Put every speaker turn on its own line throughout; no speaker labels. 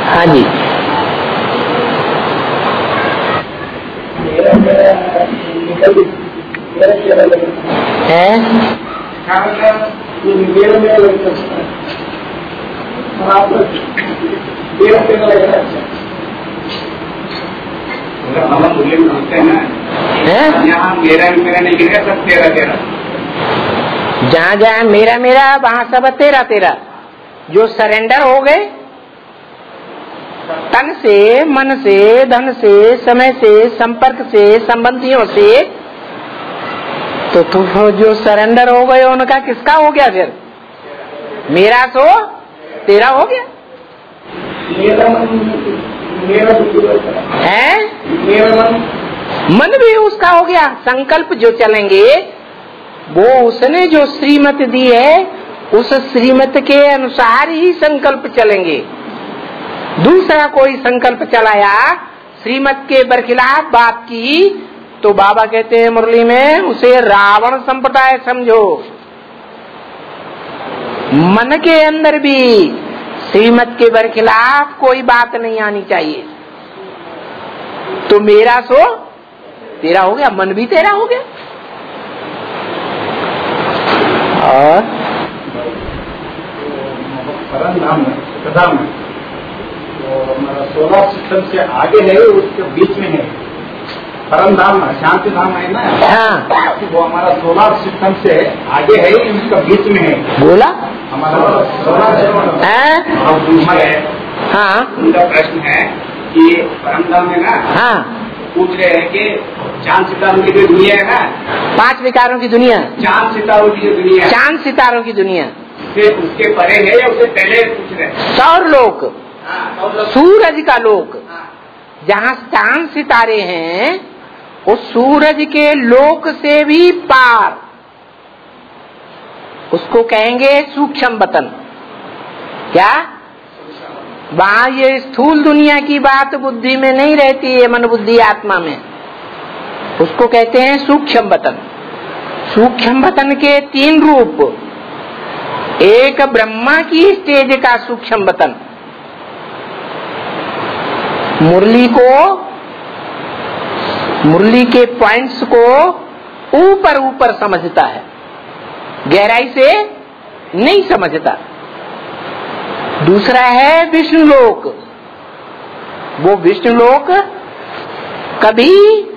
हाँ जी। है
यहाँ मेरा नहीं गिरेगा, सब तेरा तेरा।
जहाँ जहाँ मेरा मेरा वहाँ सब तेरा तेरा। जो सरेंडर हो गए तन से, मन से, धन से, समय से, संपर्क से, संबंधियों से, तो जो सरेंडर हो गए उनका किसका हो गया? फिर मेरा सो तेरा हो गया। है मन भी उसका हो गया। संकल्प जो चलेंगे वो उसने जो श्रीमत दी है उस श्रीमत के अनुसार ही संकल्प चलेंगे। दूसरा कोई संकल्प चलाया श्रीमत के बरखिलाफ बात की तो बाबा कहते हैं मुरली में उसे रावण संप्रदाय समझो। मन के अंदर भी श्रीमत के बरखिलाफ कोई बात नहीं आनी चाहिए। तो मेरा सो तेरा हो गया, मन भी तेरा हो गया। और
हमारा सोलर सिस्टम से आगे है, उसके बीच में है परम धाम, शांति धाम है ना।
हाँ,
वो हमारा सोलर सिस्टम से आगे है, उसका बीच में है।
बोला
हमारा सोलर सिस्टम है।
हाँ,
उनका प्रश्न है कि परम धाम है ना।
हाँ,
पूछ रहे हैं कि चांद सितारों की जो दुनिया है ना,
5 विकारों की दुनिया,
चांद सितारों की जो दुनिया,
चांद सितारों की दुनिया
फिर उसके परे है या उससे पहले पूछ रहे हैं?
सौर लोक, सूरज का लोक।
हाँ।
जहाँ चांद सितारे हैं उस सूरज के लोक से भी पार, उसको कहेंगे सूक्ष्म वतन। क्या? वहाँ ये स्थूल दुनिया की बात बुद्धि में नहीं रहती है, मन बुद्धि आत्मा में। उसको कहते हैं सूक्ष्म वतन। सूक्ष्म वतन के 3 रूप। एक ब्रह्मा की स्टेज का सूक्ष्म वतन, मुरली के पॉइंट्स को ऊपर ऊपर समझता है, गहराई से नहीं समझता। दूसरा है विष्णुलोक। वो विष्णुलोक कभी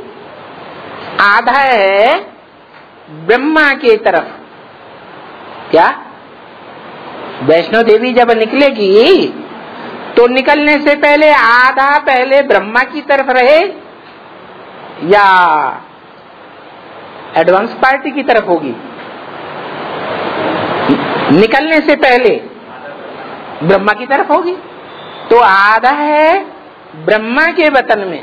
आधा है ब्रह्मा के तरफ। क्या? वैष्णो देवी जब निकलेगी तो निकलने से पहले आधा पहले ब्रह्मा की तरफ रहे या एडवांस पार्टी की तरफ होगी? निकलने से पहले ब्रह्मा की तरफ होगी। तो आधा है ब्रह्मा के वतन में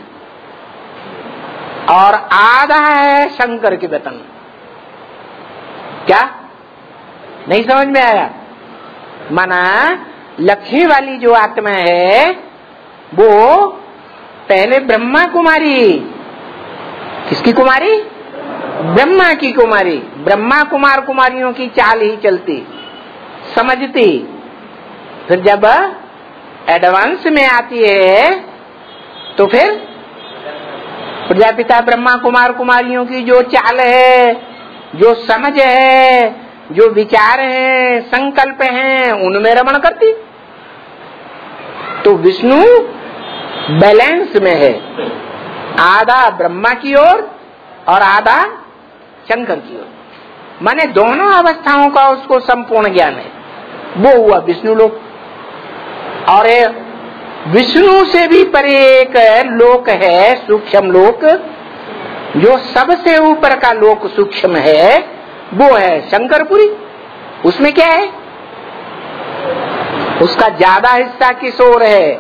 और आधा है शंकर के वतन में। क्या? नहीं समझ में आया? माना लक्ष्मी वाली जो आत्मा है वो पहले ब्रह्मा कुमारी, किसकी कुमारी? ब्रह्मा की कुमारी। ब्रह्मा कुमार कुमारियों की चाल ही चलती, समझती। फिर जब एडवांस में आती है तो फिर प्रजापिता ब्रह्मा कुमार कुमारियों की जो चाल है, जो समझ है, जो विचार है, संकल्प हैं, उनमें रमण करती। तो विष्णु बैलेंस में है, आधा ब्रह्मा की ओर और आधा शंकर की ओर। माने दोनों अवस्थाओं का उसको संपूर्ण ज्ञान है। वो हुआ विष्णु लोक। और विष्णु से भी परे एक लोक है सूक्ष्म लोक, जो सबसे ऊपर का लोक सूक्ष्म है, वो है शंकरपुरी। उसमें क्या है? उसका ज्यादा हिस्सा किस ओर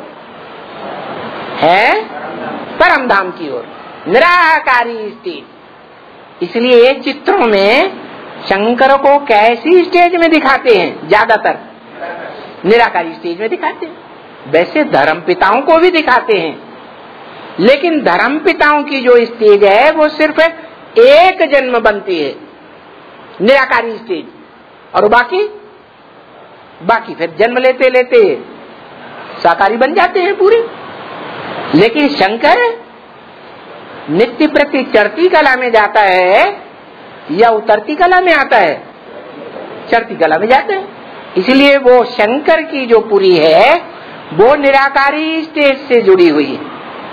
है? परम धाम की ओर, निराकारी स्टेज। इसलिए चित्रों में शंकर को कैसी स्टेज में दिखाते हैं? ज्यादातर निराकारी स्टेज में दिखाते हैं। वैसे धर्म पिताओं को भी दिखाते हैं, लेकिन धर्म पिताओं की जो स्टेज है वो सिर्फ एक जन्म बनती है, निराकारी स्टेज। और बाकी फिर जन्म लेते लेते शाकाहारी बन जाते हैं पूरे। लेकिन शंकर नित्य प्रति चढ़ती कला में जाता है या उतरती कला में आता है? चढ़ती कला में जाते हैं। इसलिए वो शंकर की जो पुरी है वो निराकारी स्टेज से जुड़ी हुई है,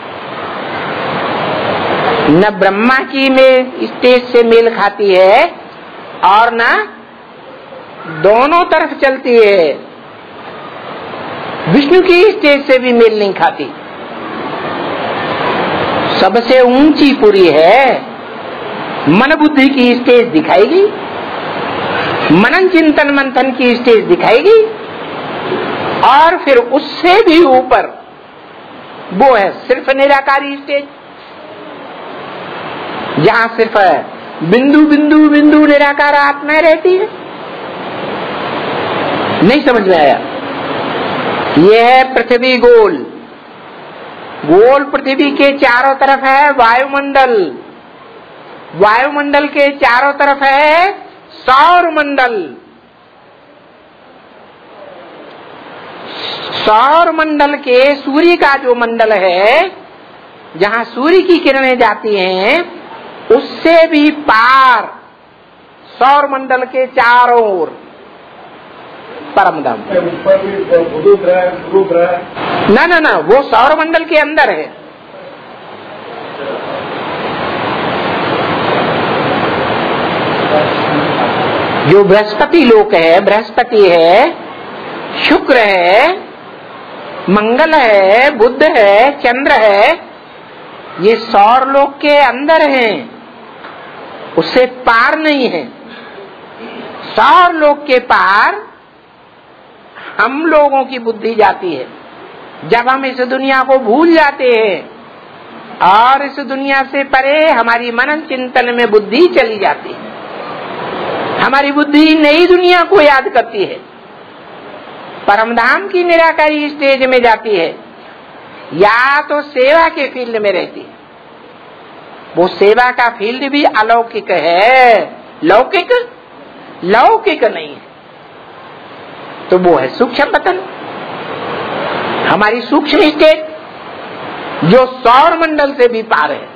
न ब्रह्मा की स्टेज से मेल खाती है और न दोनों तरफ चलती है, विष्णु की स्टेज से भी मेल नहीं खाती। सबसे ऊंची पुरी है, मन बुद्धि की स्टेज दिखाएगी, मनन चिंतन मंथन की स्टेज दिखाएगी, और फिर उससे भी ऊपर वो है सिर्फ निराकारी स्टेज, जहां सिर्फ बिंदु बिंदु बिंदु निराकार आत्मा रहती है। नहीं समझ में आया? यह है पृथ्वी गोल, गोल पृथ्वी के चारों तरफ है वायुमंडल, वायुमंडल के चारों तरफ है सौर मंडल, सौर मंडल के सूर्य का जो मंडल है जहां सूर्य की किरणें जाती हैं उससे भी पार सौर मंडल के चारों ओर परमधाम। ना ना ना, वो सौर मंडल के अंदर है। जो बृहस्पति लोक है, बृहस्पति है, शुक्र है, मंगल है, बुध है, चंद्र है, ये सौर लोक के अंदर हैं, उससे पार नहीं है। सौर लोक के पार हम लोगों की बुद्धि जाती है जब हम इस दुनिया को भूल जाते हैं और इस दुनिया से परे हमारी मनन चिंतन में बुद्धि चली जाती है। हमारी बुद्धि नई दुनिया को याद करती है, परमधाम की निराकारी स्टेज में जाती है, या तो सेवा के फील्ड में रहती है। वो सेवा का फील्ड भी अलौकिक है, लौकिक लौकिक नहीं है। तो वो है सूक्ष्म पतन, हमारी सूक्ष्म स्टेज जो सौर मंडल से भी पार है।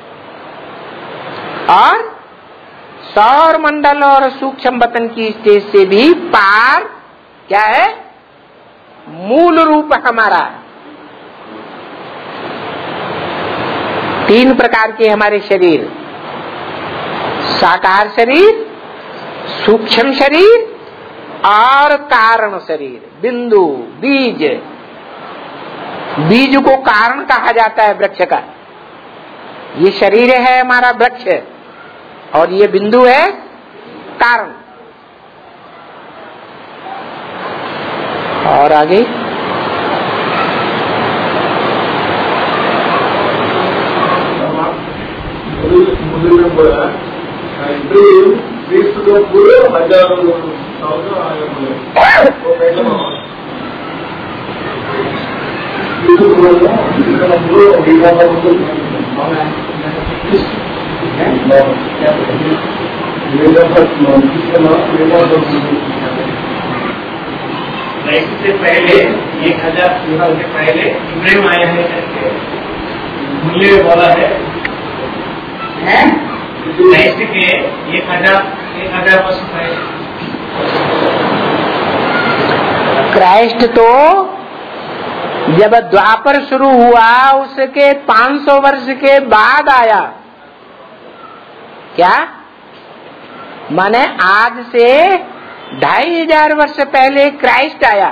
और सौर मंडल और सूक्ष्म पतन की स्टेज से भी पार क्या है? मूल रूप हमारा। 3 प्रकार के हमारे शरीर, साकार शरीर, सूक्ष्म शरीर और कारण शरीर, बिंदु बीज। बीज को कारण कहा जाता है वृक्ष का। ये शरीर है हमारा वृक्ष और ये बिंदु है कारण। और आगे
इससे पहले 1000 साल से पहले इब्राहिम आया है करके मूल्य बोला है। क्राइस्ट के 1000 वर्ष पहले।
क्राइस्ट तो जब द्वापर शुरू हुआ उसके 500 वर्ष के बाद आया। क्या माने? आज से 2500 वर्ष पहले क्राइस्ट आया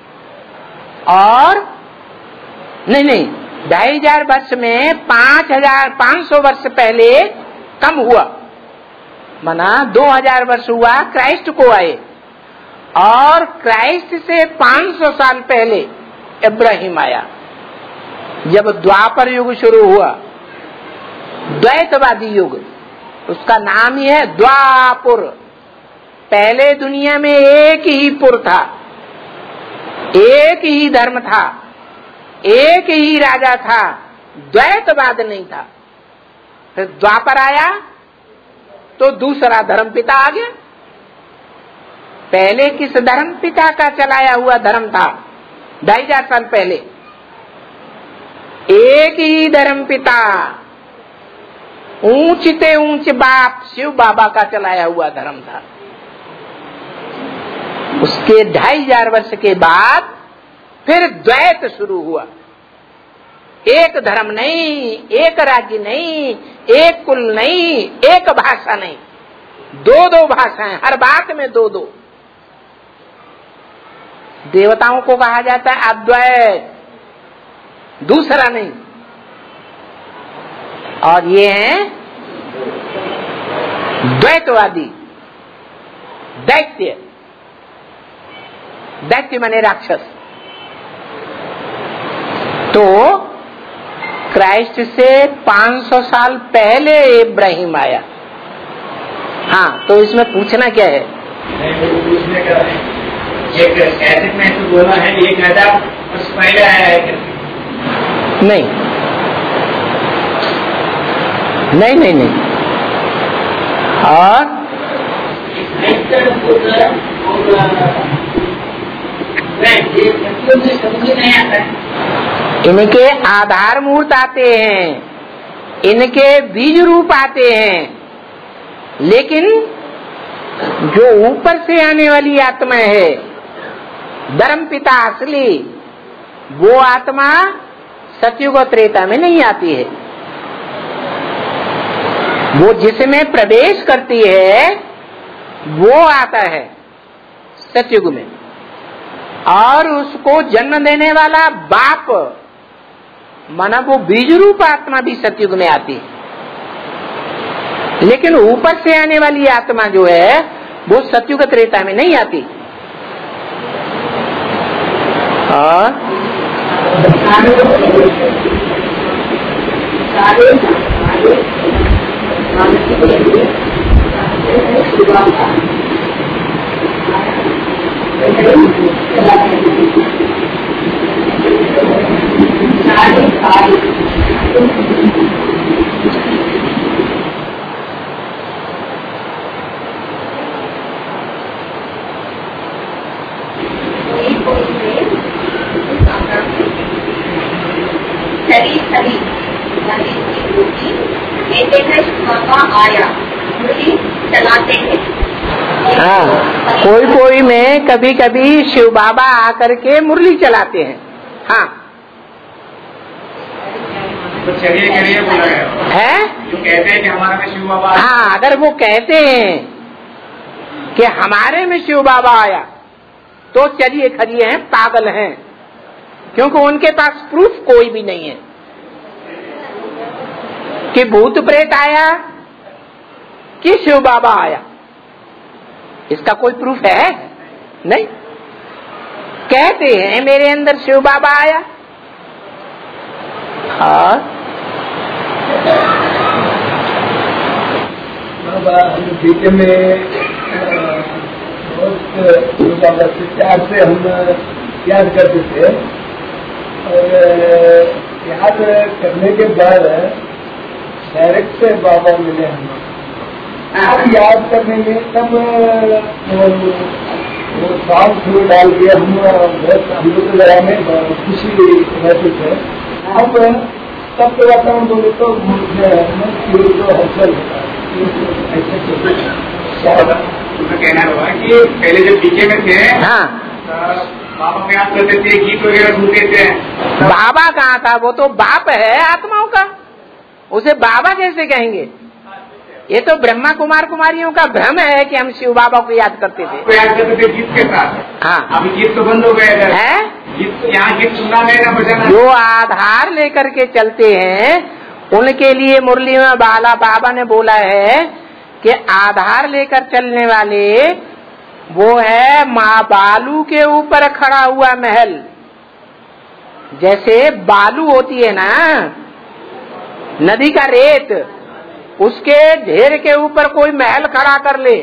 और नहीं 2500 वर्ष में 500 वर्ष पहले कम हुआ, माना 2000 वर्ष हुआ क्राइस्ट को आए। और क्राइस्ट से 500 साल पहले इब्राहिम आया। जब द्वापर युग शुरू हुआ, द्वैतवादी युग, उसका नाम ही है द्वापुर। पहले दुनिया में एक ही पुर था, एक ही धर्म था, एक ही राजा था, द्वैतवाद नहीं था। फिर द्वापर आया तो दूसरा धर्म पिता आ गया। पहले किस धर्म पिता का चलाया हुआ धर्म था 2500 साल पहले? एक ही धर्म पिता, ऊंच ते ऊंच बाप शिव बाबा का चलाया हुआ धर्म था। उसके 2500 वर्ष के बाद फिर द्वैत शुरू हुआ। एक धर्म नहीं, एक राज्य नहीं, एक कुल नहीं, एक भाषा नहीं, दो भाषाएं, हर बात में दो। देवताओं को कहा जाता है अद्वैत, दूसरा नहीं। और ये हैं द्वैतवादी, दैत्य। दैत्य माने राक्षस। तो क्राइस्ट से 500 साल पहले इब्राहिम आया। हाँ, तो इसमें पूछना क्या है?
पूछने का एक कैसेट में तो बोला है, एक हजार वर्ष पहले आया है क्या?
नहीं, और इनके आधार मूर्त आते हैं, इनके बीज रूप आते हैं, लेकिन जो ऊपर से आने वाली आत्मा है, धर्म पिता असली, वो आत्मा सतयुग और त्रेता में नहीं आती है। वो जिसमें प्रवेश करती है वो आता है सतयुग में, और उसको जन्म देने वाला बाप माना वो बीज रूप आत्मा भी सतयुग में आती है। लेकिन ऊपर से आने वाली आत्मा जो है वो सतयुग त्रेता में नहीं आती। और
आया चलाते हैं।
हाँ, कोई में कभी कभी शिव बाबा आकर के मुरली चलाते हैं। हाँ,
तो चलिए बोला
है
जो कहते हैं कि हमारे में शिव बाबा।
हाँ, अगर वो कहते हैं कि हमारे में शिव बाबा आया तो चलिए खड़िए हैं, पागल हैं, क्योंकि उनके पास प्रूफ कोई भी नहीं है कि भूत प्रेत आया कि शिव बाबा आया। इसका कोई प्रूफ है नहीं। कहते हैं मेरे अंदर शिव बाबा आया। और
बाबा हम जीके में बहुत शिव बाबा से प्यार से हम याद करते थे, और याद करने के बाद डायरेक्ट से बाबा मिले हम। अब याद करने में तब वो साउंड थ्रू डाल के हम लोग तो जरा में खुशी महसूस है। अब तब के वातावरण बोले तो हसल
कहना होगा कि पहले जब डीजे में थे,
हाँ,
बाबा को याद करते थे, गीत वगैरह सुनते थे।
बाबा कहाँ था? वो तो बाप है आत्माओं का, उसे बाबा कैसे कहेंगे? ये तो ब्रह्मा कुमार कुमारियों का भ्रम है कि हम शिव बाबा को याद करते थे।
याद करते थे गीत के साथ।
हाँ,
अभी गीत तो बंद हो गए
है।
गीत यहाँ गीत सुनना नहीं ना बजाना।
जो आधार लेकर के चलते हैं उनके लिए मुरली में बाबा ने बोला है कि आधार लेकर चलने वाले वो है माँ बालू के ऊपर खड़ा हुआ महल। जैसे बालू होती है ना, नदी का रेत, उसके ढेर के ऊपर कोई महल खड़ा कर ले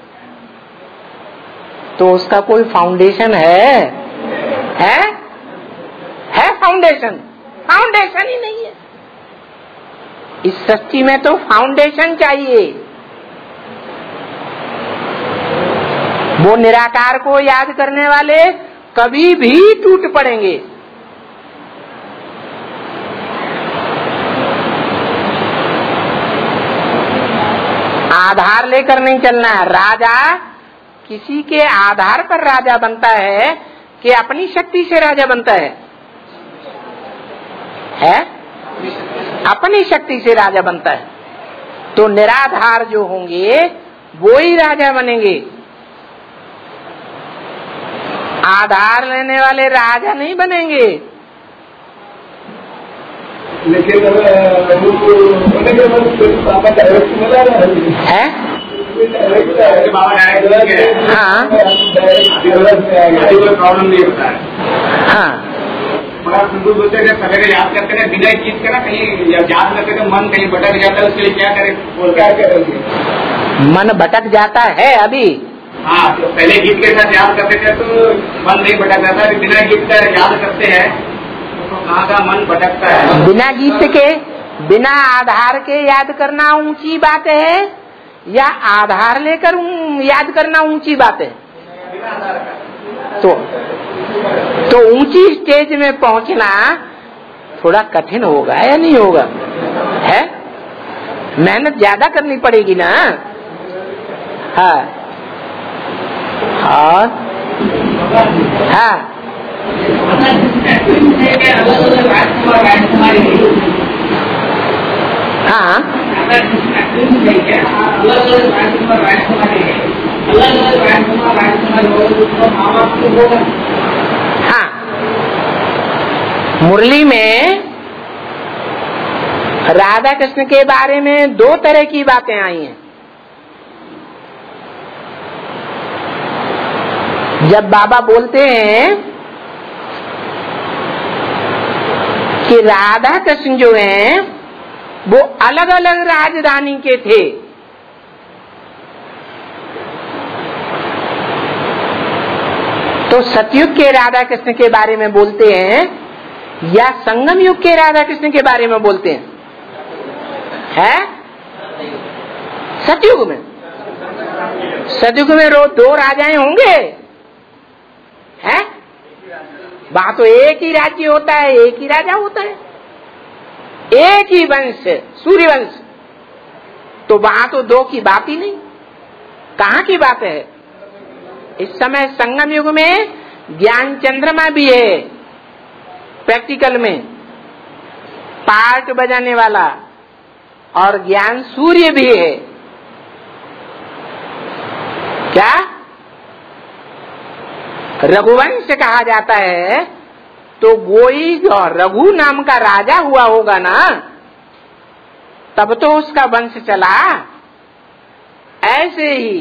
तो उसका कोई फाउंडेशन है फाउंडेशन? फाउंडेशन ही नहीं है। इस सृष्टि में तो फाउंडेशन चाहिए। वो निराकार को याद करने वाले कभी भी टूट पड़ेंगे। आधार लेकर नहीं चलना है। राजा किसी के आधार पर राजा बनता है कि अपनी शक्ति से राजा बनता है? अपनी शक्ति से राजा बनता है। तो निराधार जो होंगे वो ही राजा बनेंगे। आधार लेने वाले राजा नहीं बनेंगे।
लेकिन बाबा डायरेक्ट मिला है,
हाँ
प्रॉब्लम नहीं होता है।
हाँ,
संतोष बोलते हैं सवेरे याद करते हैं बिना चीज का ना, कहीं याद करते तो मन कहीं भटक जाता है, उसके लिए क्या करें? क्या करेंगे?
मन भटक जाता है अभी।
हाँ, तो पहले गीत के साथ याद करते थे तो मन नहीं भटक जाता, बिना गीत का याद करते हैं तो कहाँ का मन भटकता है।
बिना गीत के, बिना आधार के याद करना ऊंची बात है या आधार लेकर याद करना ऊंची बात है? तो ऊंची स्टेज में पहुंचना थोड़ा कठिन होगा या नहीं होगा? है, मेहनत ज्यादा करनी पड़ेगी ना। हाँ हाँ हाँ, हाँ हाँ, मुरली में राधा कृष्ण के बारे में दो तरह की बातें आई हैं। जब बाबा बोलते हैं कि राधा कृष्ण जो हैं वो अलग अलग राजधानी के थे, तो सतयुग के राधा कृष्ण के बारे में बोलते हैं या संगम युग के राधा कृष्ण के बारे में बोलते हैं? सतयुग में। सतयुग में दो राजाएं होंगे, हैं? वहां तो एक ही राज्य होता है, एक ही राजा होता है, एक ही वंश, सूर्य वंश। तो वहां तो दो की बात ही नहीं। कहाँ की बात है? इस समय संगम युग में ज्ञान चंद्रमा भी है, प्रैक्टिकल में पार्ट बजाने वाला, और ज्ञान सूर्य भी है। क्या रघुवंश कहा जाता है? तो वो ही रघु नाम का राजा हुआ होगा ना, तब तो उसका वंश चला। ऐसे ही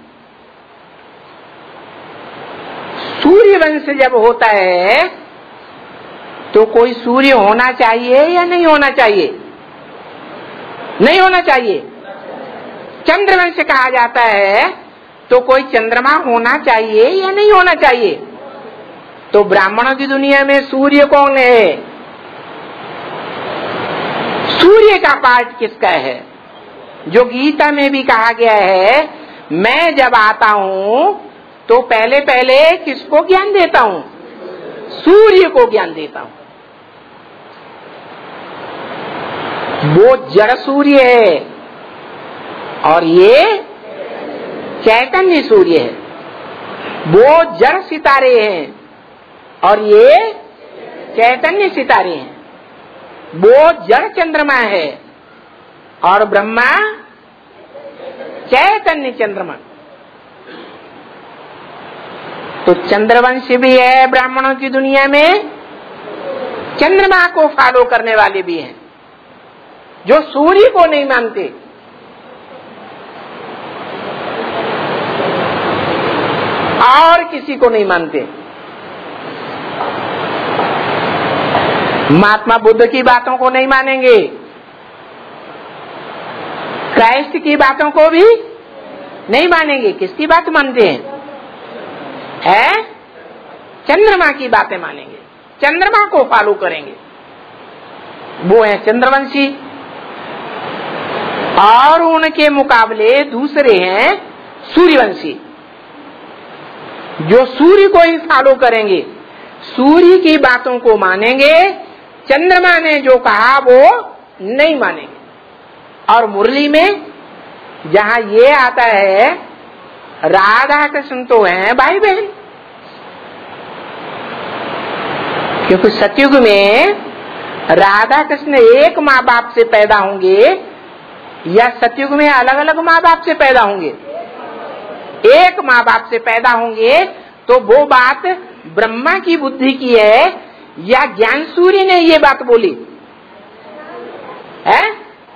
सूर्य वंश जब होता है तो कोई सूर्य होना चाहिए या नहीं होना चाहिए? नहीं होना चाहिए। चंद्रवंश कहा जाता है तो कोई चंद्रमा होना चाहिए या नहीं होना चाहिए? तो ब्राह्मणों की दुनिया में सूर्य कौन है? सूर्य का पार्ट किसका है? जो गीता में भी कहा गया है, मैं जब आता हूं तो पहले पहले किसको ज्ञान देता हूं? सूर्य को ज्ञान देता हूं। वो जड़ सूर्य है और ये चैतन्य सूर्य है। वो जड़ सितारे हैं और ये चैतन्य सितारे हैं। वो जड़ चंद्रमा है और ब्रह्मा चैतन्य चंद्रमा। तो चंद्रवंश भी है ब्राह्मणों की दुनिया में, चंद्रमा को फॉलो करने वाले भी हैं जो सूर्य को नहीं मानते। और किसी को नहीं मानते। महात्मा बुद्ध की बातों को नहीं मानेंगे, क्राइस्ट की बातों को भी नहीं मानेंगे। किसकी बात मानते हैं? चंद्रमा की बातें मानेंगे, चंद्रमा को फॉलो करेंगे। वो है चंद्रवंशी। और उनके मुकाबले दूसरे हैं सूर्यवंशी, जो सूर्य को ही फॉलो करेंगे, सूर्य की बातों को मानेंगे, चंद्रमा ने जो कहा वो नहीं मानेंगे। और मुरली में जहाँ ये आता है राधा कृष्ण तो हैं भाई बहन, क्योंकि सतयुग में राधा कृष्ण एक माँ बाप से पैदा होंगे या सतयुग में अलग अलग माँ बाप से पैदा होंगे? एक माँ बाप से पैदा होंगे। तो वो बात ब्रह्मा की बुद्धि की है या ज्ञान सूर्य ने ये बात बोली है?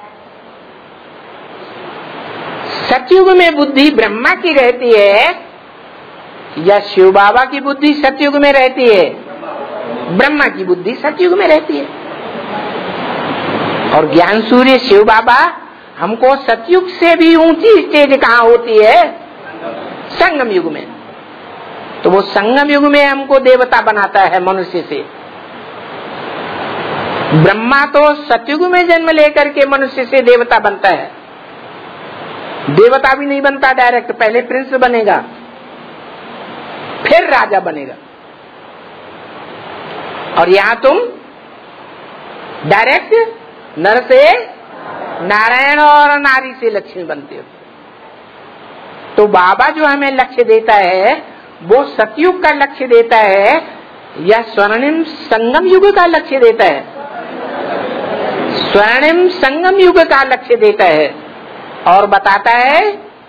सतयुग में बुद्धि ब्रह्मा की रहती है या शिव बाबा की बुद्धि सतयुग में रहती है? ब्रह्मा की बुद्धि सतयुग में रहती है। और ज्ञान सूर्य शिव बाबा हमको सतयुग से भी ऊंची स्टेज कहाँ होती है? संगम युग में। तो वो संगम युग में हमको देवता बनाता है मनुष्य से। ब्रह्मा तो सतयुग में जन्म लेकर के मनुष्य से देवता बनता है। देवता भी नहीं बनता डायरेक्ट, पहले प्रिंस बनेगा फिर राजा बनेगा। और यहां तुम डायरेक्ट नर से नारायण और नारी से लक्ष्मी बनते हो। तो बाबा जो हमें लक्ष्य देता है वो सतयुग का लक्ष्य देता है या स्वर्णिम संगम युग का लक्ष्य देता है? स्वर्णिम संगम युग का लक्ष्य देता है और बताता है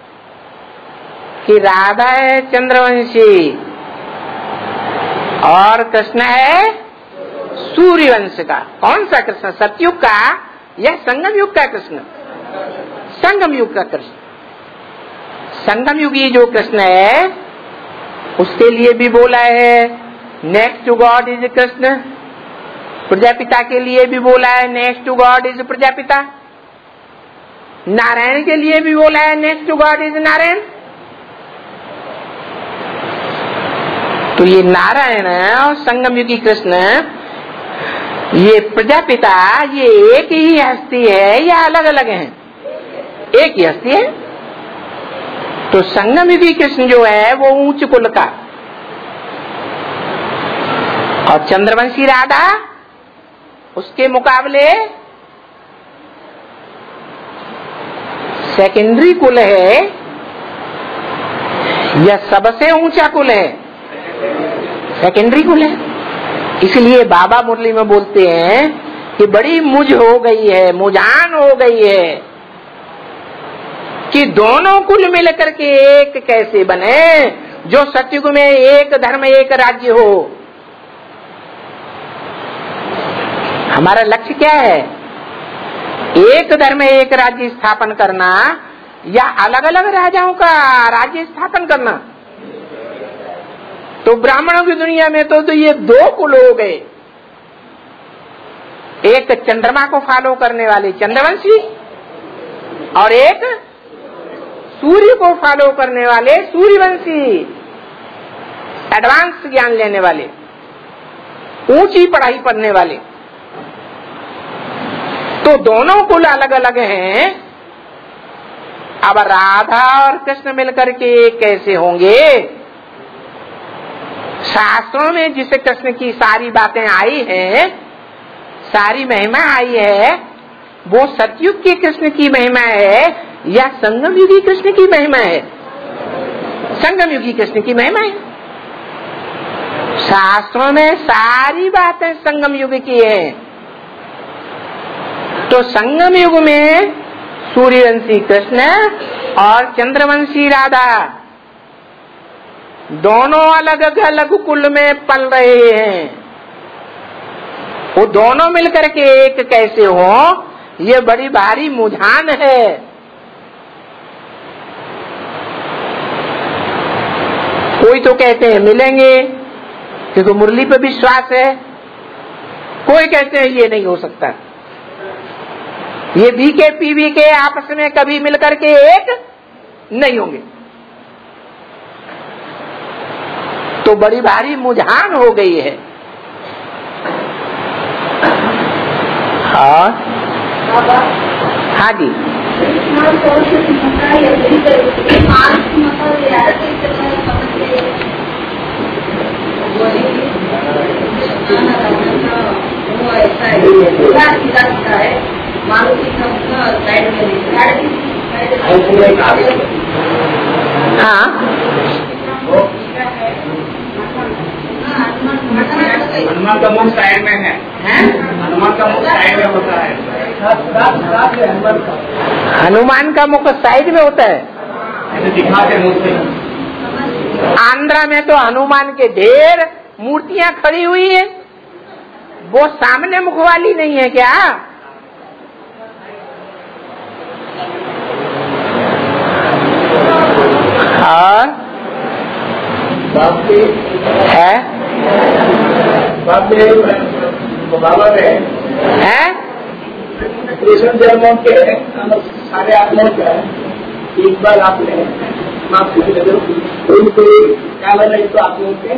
कि राधा है चंद्रवंशी और कृष्ण है सूर्यवंश का। कौन सा कृष्ण? सतयुग का या संगम युग का कृष्ण? संगम युग का कृष्ण। संगम युगी जो कृष्ण है उसके लिए भी बोला है next to God is Krishna. Prajapita के लिए भी बोला है next to God is Prajapita. Narayan के लिए भी बोला है next to God is Narayan. तो ये नारायण और संगम युगी कृष्ण, ये प्रजापिता, ये एक ही हस्ती है या अलग अलग हैं? एक ही हस्ती है। तो संगम युगी कृष्ण जो है वो ऊंच कुल का और चंद्रवंशी राधा उसके मुकाबले सेकेंडरी कुल है या सबसे ऊंचा कुल है? सेकेंडरी कुल है। इसलिए बाबा मुरली में बोलते हैं कि बड़ी मुझ हो गई है, मुझान हो गई है कि दोनों कुल मिलकर के एक कैसे बने, जो सतयुग में एक धर्म एक राज्य हो। हमारा लक्ष्य क्या है? एक धर्म एक राज्य स्थापन करना या अलग अलग राजाओं का राज्य स्थापन करना? तो ब्राह्मणों की दुनिया में तो ये दो कुल हो गए, एक चंद्रमा को फॉलो करने वाले चंद्रवंशी और एक सूर्य को फॉलो करने वाले सूर्यवंशी, एडवांस ज्ञान लेने वाले, ऊंची पढ़ाई पढ़ने वाले। तो दोनों कुल अलग अलग हैं। अब राधा और कृष्ण मिलकर के कैसे होंगे? शास्त्रों में जिस कृष्ण की सारी बातें आई हैं, सारी महिमा आई है, वो सतयुग के कृष्ण की महिमा है या संगम युगी कृष्ण की महिमा है? संगम युगी कृष्ण की महिमा है। शास्त्रों में सारी बातें संगम युग की है। तो संगम युग में सूर्यवंशी कृष्ण और चंद्रवंशी राधा दोनों अलग अलग कुल में पल रहे हैं। वो दोनों मिलकर के एक कैसे हो, ये बड़ी भारी मुझान है। कोई तो कहते हैं मिलेंगे क्योंकि मुरली पे विश्वास है, कोई कहते हैं ये नहीं हो सकता, ये बीके पीवी के आपस में कभी मिलकर के एक नहीं होंगे। तो बड़ी भारी मुझान हो गई है। हाँ हाँ जी, हाँ,
हनुमान का मुख साइड में है, हनुमान का मुख साइड में होता है।
हनुमान का मुख साइड में होता है।
ऐसे दिखाते मूर्ति।
आंध्रा में तो हनुमान के ढेर मूर्तियां खड़ी हुई है, वो सामने मुख वाली नहीं है क्या? और है
बाबा ने
है
कृष्ण जन्मों के सारे आत्माओं का एक बार आपने माफ कीजिए, कोई क्या बना एक तो आत्माओं के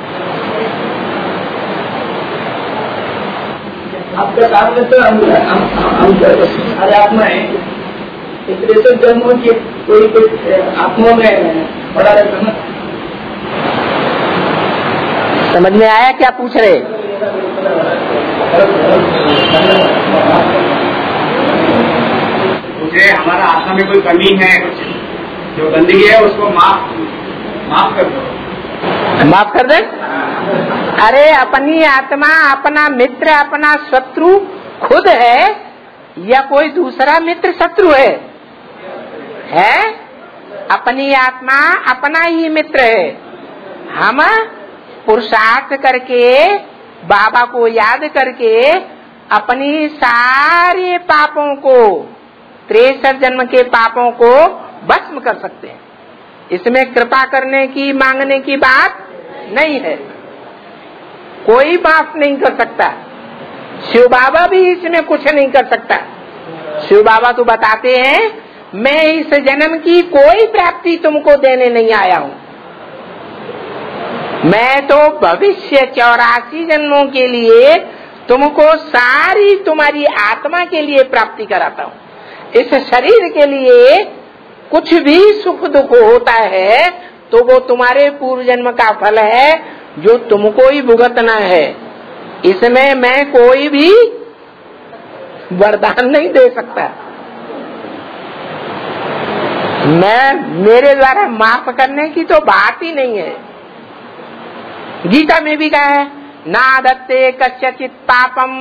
आपका सामने तो हम सारे आत्माएं कृष्ण जन्मों की कोई आत्माओं में बड़ा रहता ना।
समझ में आया क्या पूछ रहे?
मुझे हमारा आत्मा में कोई कमी है, कुछ जो गंदगी है उसको माफ कर दो।
माफ कर दे? अरे अपनी आत्मा अपना मित्र अपना शत्रु खुद है या कोई दूसरा मित्र शत्रु है? अपनी आत्मा अपना ही मित्र है। हम पुरुषार्थ करके बाबा को याद करके अपनी सारे पापों को 63 जन्म के पापों को भस्म कर सकते हैं। इसमें कृपा करने की मांगने की बात नहीं है, कोई माफ नहीं कर सकता। शिव बाबा भी इसमें कुछ नहीं कर सकता। शिव बाबा तो बताते हैं मैं इस जन्म की कोई प्राप्ति तुमको देने नहीं आया हूँ, मैं तो भविष्य 84 जन्मों के लिए तुमको सारी तुम्हारी आत्मा के लिए प्राप्ति कराता हूँ। इस शरीर के लिए कुछ भी सुख दुख होता है तो वो तुम्हारे पूर्व जन्म का फल है जो तुमको ही भुगतना है। इसमें मैं कोई भी वरदान नहीं दे सकता। मेरे द्वारा माफ करने की तो बात ही नहीं है। गीता में भी कहा है ना दत्ते कस्यचित पापम,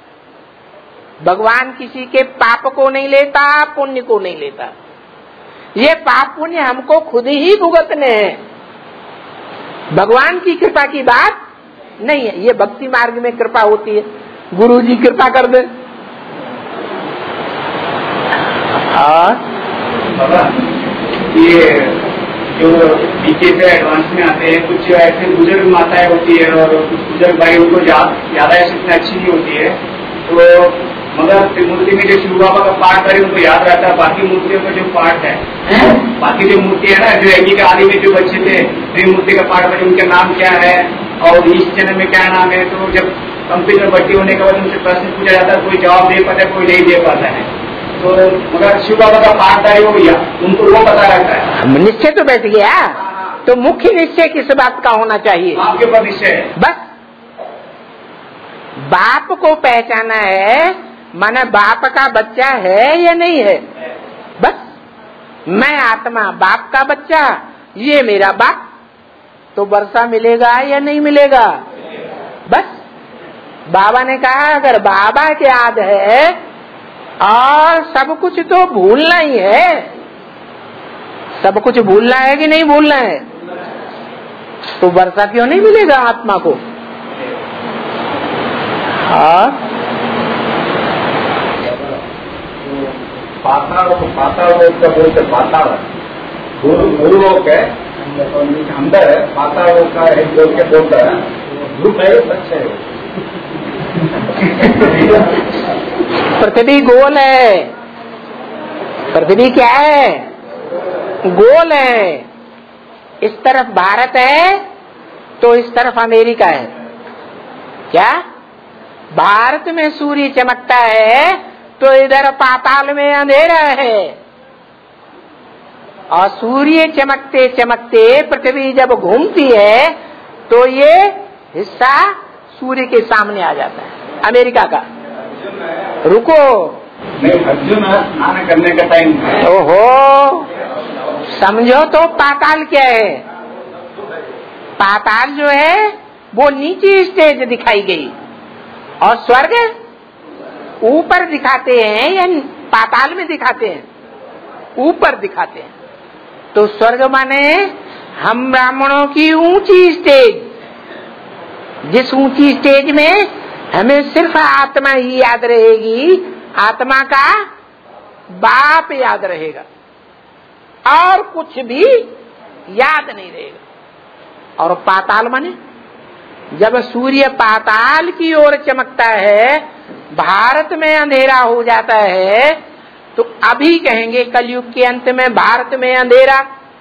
भगवान किसी के पाप को नहीं लेता, पुण्य को नहीं लेता। ये पाप पुण्य हमको खुद ही भुगतने हैं, भगवान की कृपा की बात नहीं है। ये भक्ति मार्ग में कृपा होती है, गुरु जी कृपा कर दे। और
ये जो नीचे से एडवांस में आते हैं, कुछ ऐसे बुजुर्ग माताएं होती है और कुछ बुजुर्ग भाई, उनको ज्यादा इतनी अच्छी नहीं होती है, तो मगर मूर्ति में जो शिव बाबा का पाठ करे उनको याद रहता है। बाकी मूर्तियों का जो पाठ है, बाकी जो मूर्ति है ना, जो एक के आदि में जो बच्चे थे तो मूर्ति का पाठ बने उनका नाम क्या है और इस जन्म में क्या नाम है, तो जब कंप्यूटर में भर्ती होने के बाद उनसे प्रश्न पूछा जाता है, कोई जवाब दे पाता है, कोई नहीं दे पाता है। तो मगर शिव बाबा का पाठधारी हो गया, उनको वो पता रहता है।
निश्चय तो बैठ गया, तो मुख्य निश्चय किस बात का होना चाहिए?
आपके ऊपर निश्चय है।
बस बाप को पहचाना है, माना बाप का बच्चा है या नहीं है। बस मैं आत्मा बाप का बच्चा, ये मेरा बाप, तो वर्षा मिलेगा या नहीं मिलेगा। बस बाबा ने कहा अगर बाबा के याद है और सब कुछ तो भूलना ही है, सब कुछ भूलना है कि नहीं भूलना है, तो वर्षा क्यों नहीं मिलेगा आत्मा को।
पाताल लोग का बोलते पाताल गुरु लोग है अंदर है, पाताल लोग का एक बोल के बोलता है ग्रुप है, सच है।
पृथ्वी गोल है, पृथ्वी क्या है, गोल है। इस तरफ भारत है तो इस तरफ अमेरिका है। क्या भारत में सूर्य चमकता है तो इधर पाताल में अंधेरा है, और सूर्य चमकते चमकते पृथ्वी जब घूमती है तो ये हिस्सा सूर्य के सामने आ जाता है अमेरिका का। रुको,
नहीं, अर्जुन स्नान करने का टाइम है।
ओहो, समझो तो पाताल क्या है। पाताल जो है वो नीचे स्टेज दिखाई गई, और स्वर्ग ऊपर दिखाते हैं या पाताल में दिखाते हैं? ऊपर दिखाते हैं। तो स्वर्ग माने हम ब्राह्मणों की ऊंची स्टेज, जिस ऊंची स्टेज में हमें सिर्फ आत्मा ही याद रहेगी, आत्मा का बाप याद रहेगा और कुछ भी याद नहीं रहेगा। और पाताल माने जब सूर्य पाताल की ओर चमकता है, भारत में अंधेरा हो जाता है, तो अभी कहेंगे कलयुग के अंत में भारत में अंधेरा।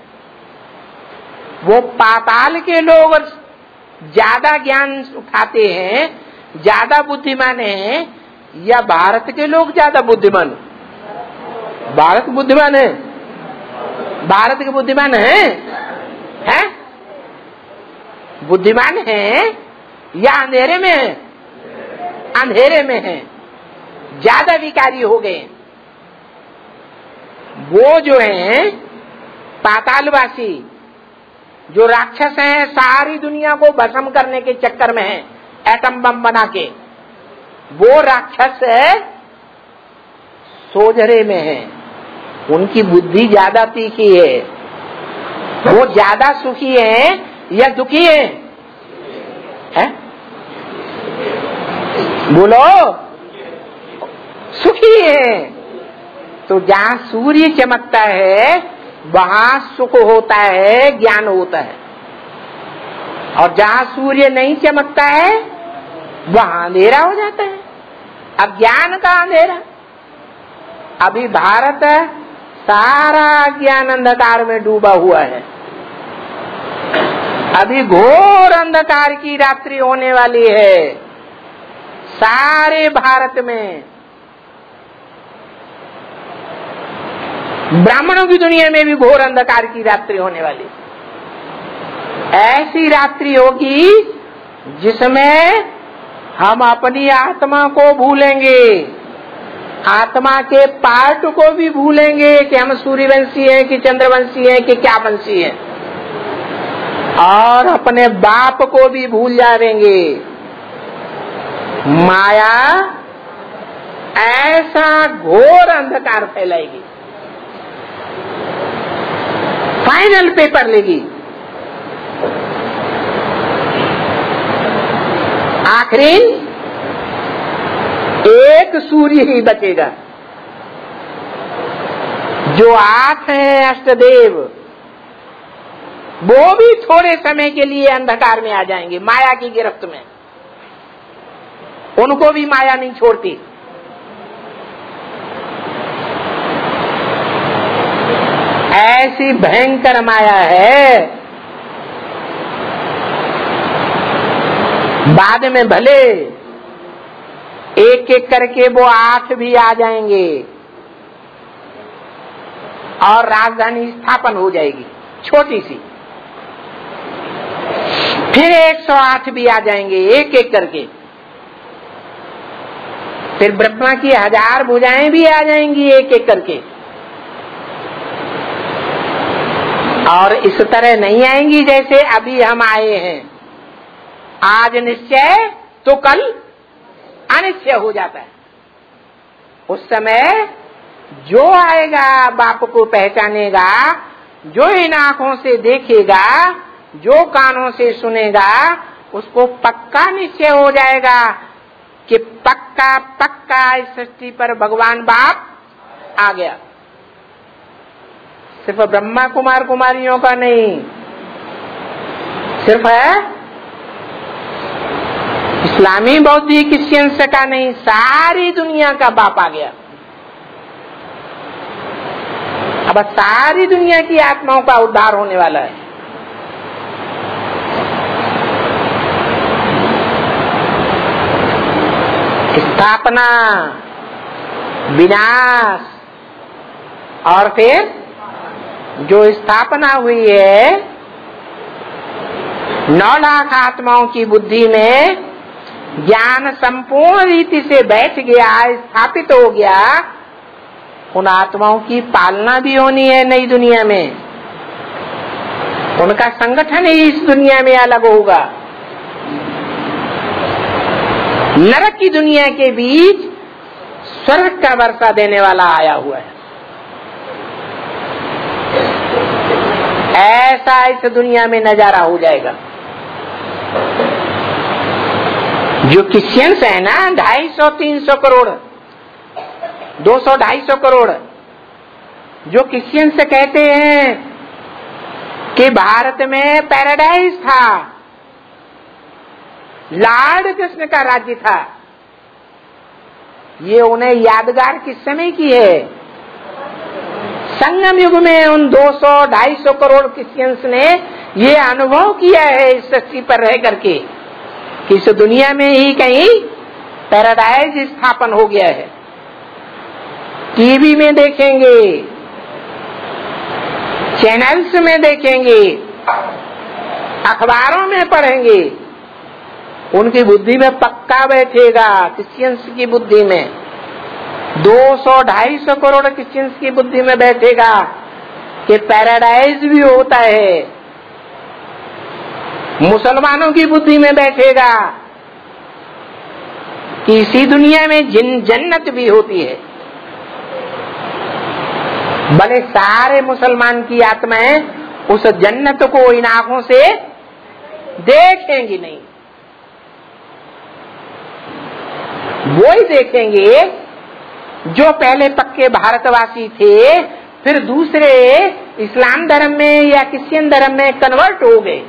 वो पाताल के लोग ज्यादा ज्ञान उठाते हैं, ज्यादा बुद्धिमान हैं, या भारत के लोग ज्यादा बुद्धिमान? भारत बुद्धिमान है, भारत के बुद्धिमान है? बुद्धिमान है या अंधेरे में है? अंधेरे में है, ज्यादा विकारी हो गए। वो जो है पातालवासी, जो राक्षस हैं, सारी दुनिया को भस्म करने के चक्कर में है, एटम बम बना के, वो राक्षस सोझरे में है। उनकी बुद्धि ज्यादा तीखी है, वो ज्यादा सुखी है या दुखी है? बोलो, सुखी है। तो जहाँ सूर्य चमकता है वहाँ सुख होता है, ज्ञान होता है, और जहाँ सूर्य नहीं चमकता है वहाँ अंधेरा हो जाता है, अज्ञान का अंधेरा। अभी भारत सारा ज्ञान अंधकार में डूबा हुआ है। अभी घोर अंधकार की रात्रि होने वाली है सारे भारत में। ब्राह्मणों की दुनिया में भी घोर अंधकार की रात्रि होने वाली। ऐसी रात्रि होगी जिसमें हम अपनी आत्मा को भूलेंगे, आत्मा के पार्ट को भी भूलेंगे कि हम सूर्यवंशी हैं कि चंद्रवंशी हैं कि क्या वंशी हैं, और अपने बाप को भी भूल जाएंगे। माया ऐसा घोर अंधकार फैलाएगी, फाइनल पेपर लेगी। आखिरी एक सूर्य ही बचेगा। जो 8 हैं अष्टदेव, वो भी थोड़े समय के लिए अंधकार में आ जाएंगे, माया की गिरफ्त में। उनको भी माया नहीं छोड़ती। ऐसी भयंकर माया है, बाद में भले एक एक करके वो 8 भी आ जाएंगे और राजधानी स्थापन हो जाएगी छोटी सी, फिर 108 भी आ जाएंगे एक एक करके, फिर ब्रह्मा की 1000 भुजाएं भी आ जाएंगी एक एक करके, और इस तरह नहीं आएंगी जैसे अभी हम आए हैं। आज निश्चय तो कल अनिश्चय हो जाता है। उस समय जो आएगा बाप को पहचानेगा, जो इन आंखों से देखेगा, जो कानों से सुनेगा, उसको पक्का निश्चय हो जाएगा कि पक्का पक्का इस सृष्टि पर भगवान बाप आ गया। सिर्फ ब्रह्मा कुमार कुमारियों का नहीं, सिर्फ है इस्लामी बौद्धिक क्रिश्चियंस का नहीं, सारी दुनिया का बाप आ गया। अब सारी दुनिया की आत्माओं का उद्धार होने वाला है। स्थापना, विनाश, और फिर जो स्थापना हुई है 9 लाख आत्माओं की बुद्धि में, ज्ञान संपूर्ण रीति से बैठ गया, स्थापित हो गया, उन आत्माओं की पालना भी होनी है नई दुनिया में। उनका संगठन ही इस दुनिया में अलग होगा। नरक की दुनिया के बीच स्वर्ग का वर्षा देने वाला आया हुआ है। ऐसा इस दुनिया में नजारा हो जाएगा। जो क्रिश्चियंस है ना, 250-300 करोड़, 200-250 करोड़, जो क्रिश्चियंस से कहते हैं कि भारत में पैराडाइज था, लॉर्ड कृष्ण का राज्य था, ये उन्हें यादगार किस समय की है? संगम युग में उन 200-250 करोड़ क्रिश्चियंस ने ये अनुभव किया है इस सृष्टि पर रह करके कि इस दुनिया में ही कहीं पैराडाइज स्थापन हो गया है। टीवी में देखेंगे, चैनल्स में देखेंगे, अखबारों में पढ़ेंगे, उनकी बुद्धि में पक्का बैठेगा। क्रिश्चियंस की बुद्धि में, 200-250 करोड़ क्रिश्चियंस की बुद्धि में बैठेगा कि पैराडाइज भी होता है। मुसलमानों की बुद्धि में बैठेगा कि इसी दुनिया में जन्नत भी होती है। भले सारे मुसलमान की आत्माएं उस जन्नत को इन आंखों से देखेंगी नहीं, वो ही देखेंगे जो पहले पक्के भारतवासी थे, फिर दूसरे इस्लाम धर्म में या क्रिश्चियन धर्म में कन्वर्ट हो गए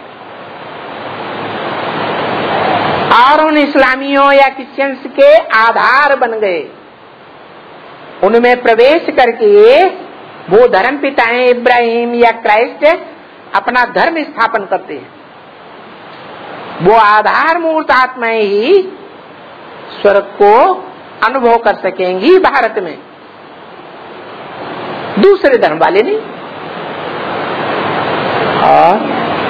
और उन इस्लामियों या क्रिश्चियंस के आधार बन गए। उनमें प्रवेश करके वो धर्म पिताएं इब्राहिम या क्राइस्ट अपना धर्म स्थापन करते हैं। वो आधार मूर्त आत्माएं ही स्वर्ग को अनुभव कर सकेंगी भारत में, दूसरे धर्म वाले नहीं। और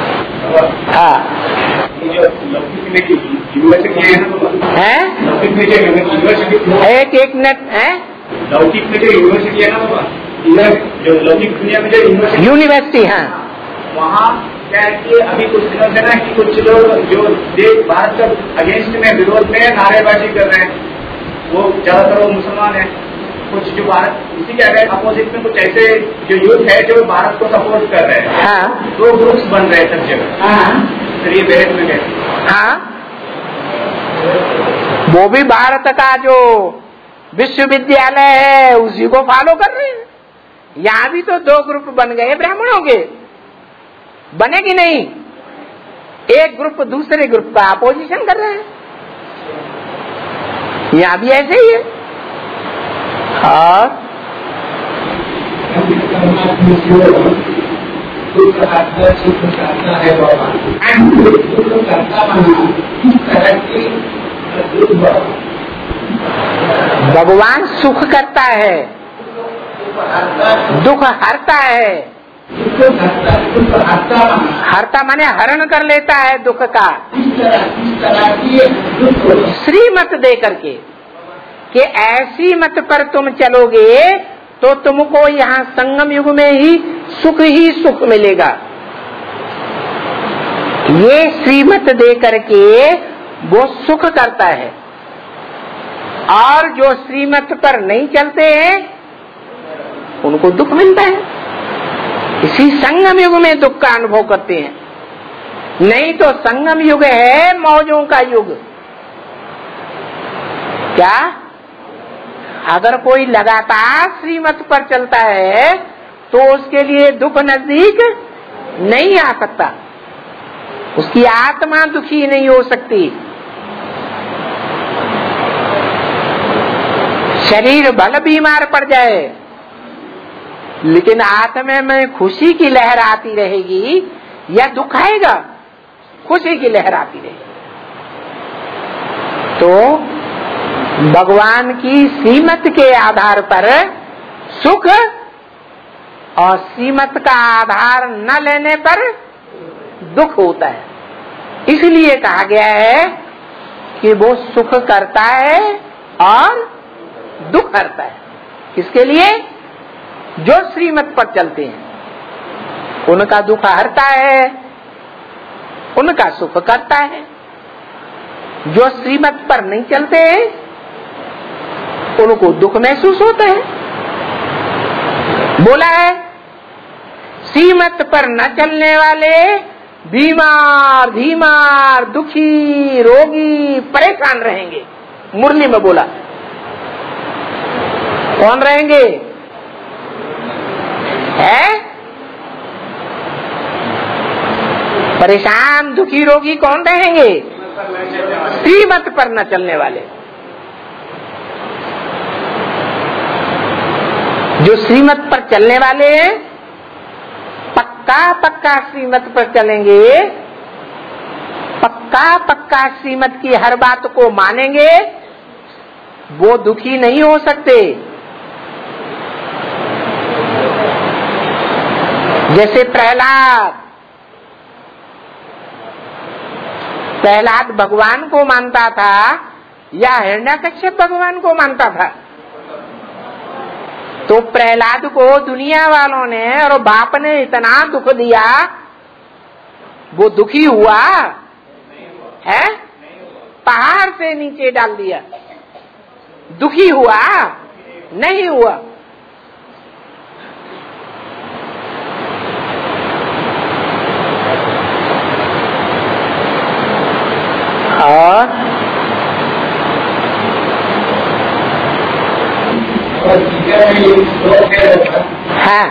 एक मिनट है,
लौकिक में जो यूनिवर्सिटी है ना बाबा, जो लौकिक दुनिया में जो
यूनिवर्सिटी है,
वहाँ क्या है कि अभी कुछ दिनों से ना कि कुछ लोग जो देश भारत का अगेंस्ट में, विरोध में नारेबाजी कर रहे हैं, वो ज्यादातर वो मुसलमान है। कुछ जो भारत इसी के अपोजिट में कुछ ऐसे जो यूथ है जो भारत को सपोर्ट कर रहे हैं।
हाँ।
2 ग्रुप्स बन रहे हैं सब जगह।
हाँ।
फिर ये बहस में गए।
हाँ, वो भी भारत का जो विश्वविद्यालय है उसी को फॉलो कर रहे हैं। यहाँ भी तो 2 ग्रुप बन गए ब्राह्मणों के, बनेगी नहीं। एक ग्रुप दूसरे ग्रुप का अपोजिशन कर रहे हैं, यहाँ भी ऐसे ही है। और भगवान सुख करता है, दुख हरता है। हरता माने हरण कर लेता है दुख का, श्रीमत दे करके कि ऐसी मत पर तुम चलोगे तो तुमको यहाँ संगम युग में ही सुख मिलेगा। ये श्रीमत दे करके वो सुख करता है, और जो श्रीमत पर नहीं चलते हैं उनको दुख मिलता है। इसी संगम युग में दुख का अनुभव करते हैं। नहीं तो संगम युग है मौजों का युग। क्या अगर कोई लगातार श्रीमत पर चलता है तो उसके लिए दुख नजदीक नहीं आ सकता, उसकी आत्मा दुखी नहीं हो सकती। शरीर भले बीमार पड़ जाए लेकिन आत्मा में खुशी की लहर आती रहेगी, या दुख आएगा खुशी की लहर आती रहेगी। तो भगवान की श्रीमत के आधार पर सुख, और श्रीमत का आधार न लेने पर दुख होता है। इसलिए कहा गया है कि वो सुख करता है और दुख हरता है। किसके लिए? जो श्रीमत पर चलते हैं उनका दुख हरता है, उनका सुख करता है। जो श्रीमत पर नहीं चलते उनको दुख महसूस होता है। बोला है श्रीमत पर न चलने वाले बीमार धीमार दुखी रोगी परेशान रहेंगे। मुरली में बोला। कौन रहेंगे? है परेशान दुखी रोगी कौन रहेंगे? श्रीमत पर न चलने वाले। जो श्रीमत पर चलने वाले हैं, पक्का श्रीमत पर चलेंगे, पक्का श्रीमत की हर बात को मानेंगे, वो दुखी नहीं हो सकते। जैसे प्रहलाद भगवान को मानता था या हिरण्यकश्यप भगवान को मानता था? तो प्रहलाद को दुनिया वालों ने और बाप ने इतना दुख दिया, वो दुखी हुआ है? पहाड़ से नीचे डाल दिया, दुखी हुआ नहीं हुआ। और हाँ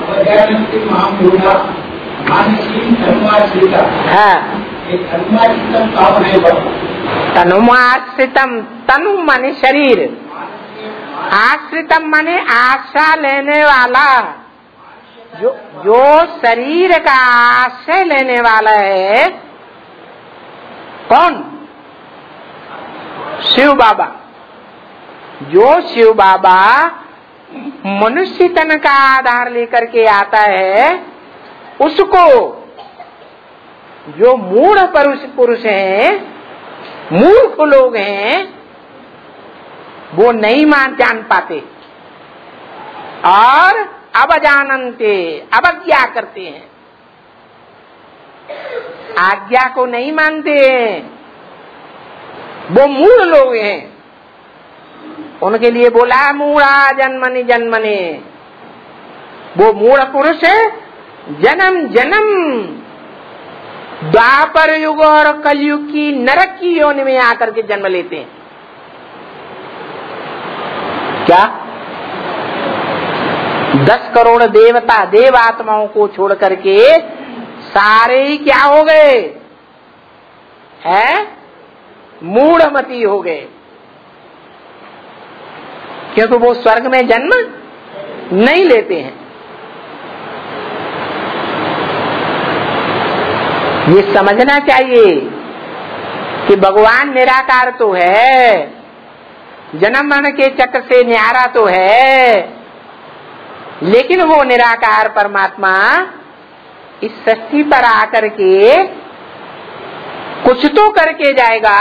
तनुमाश्रितम, तनु माने शरीर, आश्रितम माने आश्रय लेने वाला। जो शरीर का आश्रय लेने वाला है कौन? शिव बाबा। जो शिव बाबा मनुष्य तन का आधार लेकर के आता है, उसको जो मूढ़ पुरुष हैं, मूर्ख लोग हैं, वो नहीं जान पाते और अवजानन्ते, अवज्ञा करते हैं, आज्ञा को नहीं मानते हैं। वो मूढ़ लोग हैं। उनके लिए बोला मूढ़ा जन्मनि जन्मनि। वो मूढ़ पुरुष जन्म जन्म द्वापर युग और कलयुग की नरक की योनि में आकर के जन्म लेते हैं। क्या 10 करोड़ देवता देव आत्माओं को छोड़ करके सारे ही क्या हो गए? है मूढ़मती हो गए, क्योंकि वो स्वर्ग में जन्म नहीं लेते हैं। ये समझना चाहिए कि भगवान निराकार तो है, जन्म मरण के चक्र से न्यारा तो है, लेकिन वो निराकार परमात्मा इस सृष्टि पर आकर के कुछ तो करके जाएगा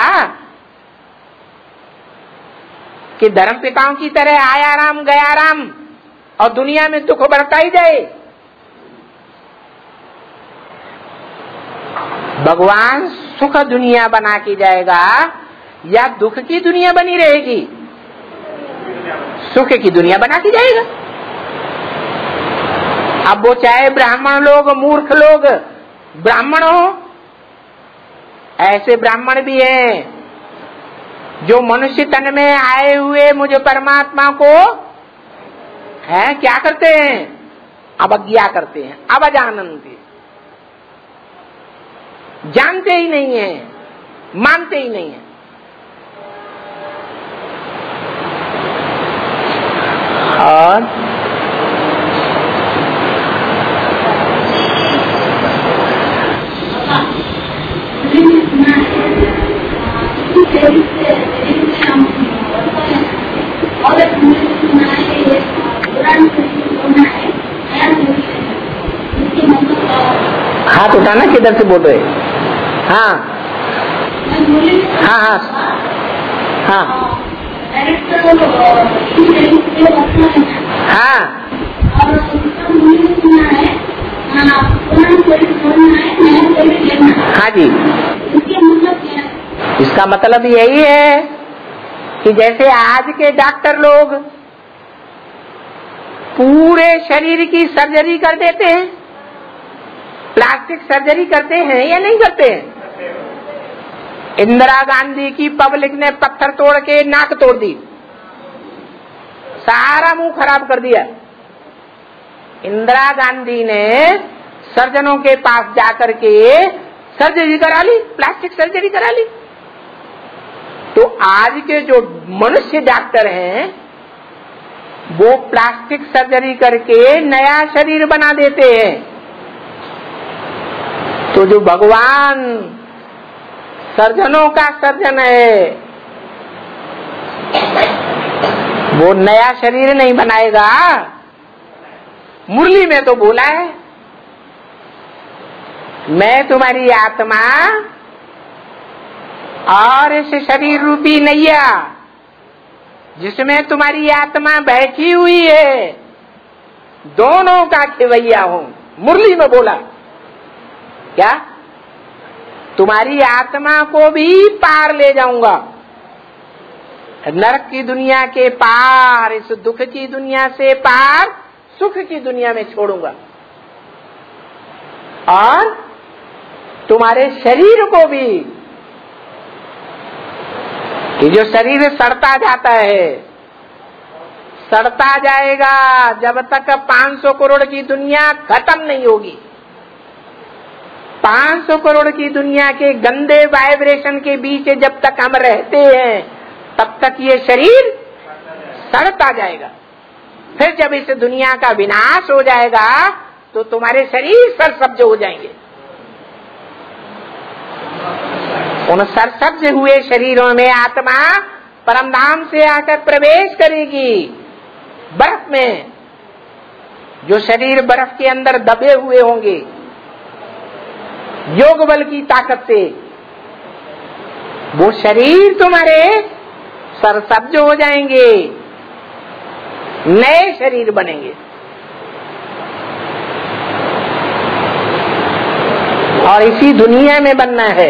कि धर्म पिताओं की तरह आया राम गया राम और दुनिया में दुख बढ़ता ही जाए। भगवान सुख दुनिया बना के जाएगा या दुख की दुनिया बनी रहेगी? सुख की दुनिया बना के जाएगा। अब वो चाहे ब्राह्मण लोग, मूर्ख लोग ब्राह्मण हो, ऐसे ब्राह्मण भी हैं जो मनुष्य तन में आए हुए मुझे परमात्मा को है क्या करते हैं? अवज्ञा करते हैं, अवजानन्ते, जानते ही नहीं है, मानते ही नहीं है। और हाथ उठाना, किधर से बोल रहे? हाँ हाँ हाँ हाँ हाँ हाँ जी, इसका मतलब यही है कि जैसे आज के डॉक्टर लोग पूरे शरीर की सर्जरी कर देते हैं, प्लास्टिक सर्जरी करते हैं या नहीं करते हैं? इंदिरा गांधी की पब्लिक ने पत्थर तोड़ के नाक तोड़ दी, सारा मुंह खराब कर दिया। इंदिरा गांधी ने सर्जनों के पास जाकर के सर्जरी करा ली, प्लास्टिक सर्जरी करा ली। तो आज के जो मनुष्य डॉक्टर हैं वो प्लास्टिक सर्जरी करके नया शरीर बना देते हैं। तो जो भगवान सर्जनों का सर्जन है वो नया शरीर नहीं बनाएगा। मुरली में तो बोला है, मैं तुम्हारी आत्मा और इस शरीर रूपी नैया जिसमें तुम्हारी आत्मा बैठी हुई है, दोनों का खिवैया हूं। मुरली में बोला क्या? तुम्हारी आत्मा को भी पार ले जाऊंगा, नरक की दुनिया के पार, इस दुख की दुनिया से पार सुख की दुनिया में छोड़ूंगा, और तुम्हारे शरीर को भी, कि जो शरीर सड़ता जाता है, सड़ता जाएगा जब तक 500 करोड़ की दुनिया खत्म नहीं होगी। 500 करोड़ की दुनिया के गंदे वाइब्रेशन के बीच जब तक हम रहते हैं तब तक ये शरीर सड़ता जाएगा। फिर जब इस दुनिया का विनाश हो जाएगा तो तुम्हारे शरीर सरसब्ज हो जाएंगे। उन सरसब्ज हुए शरीरों में आत्मा परमधाम से आकर प्रवेश करेगी। बर्फ में जो शरीर बर्फ के अंदर दबे हुए होंगे, योग बल की ताकत से वो शरीर तुम्हारे सरसब्ज हो जाएंगे, नए शरीर बनेंगे। और इसी दुनिया में बनना है,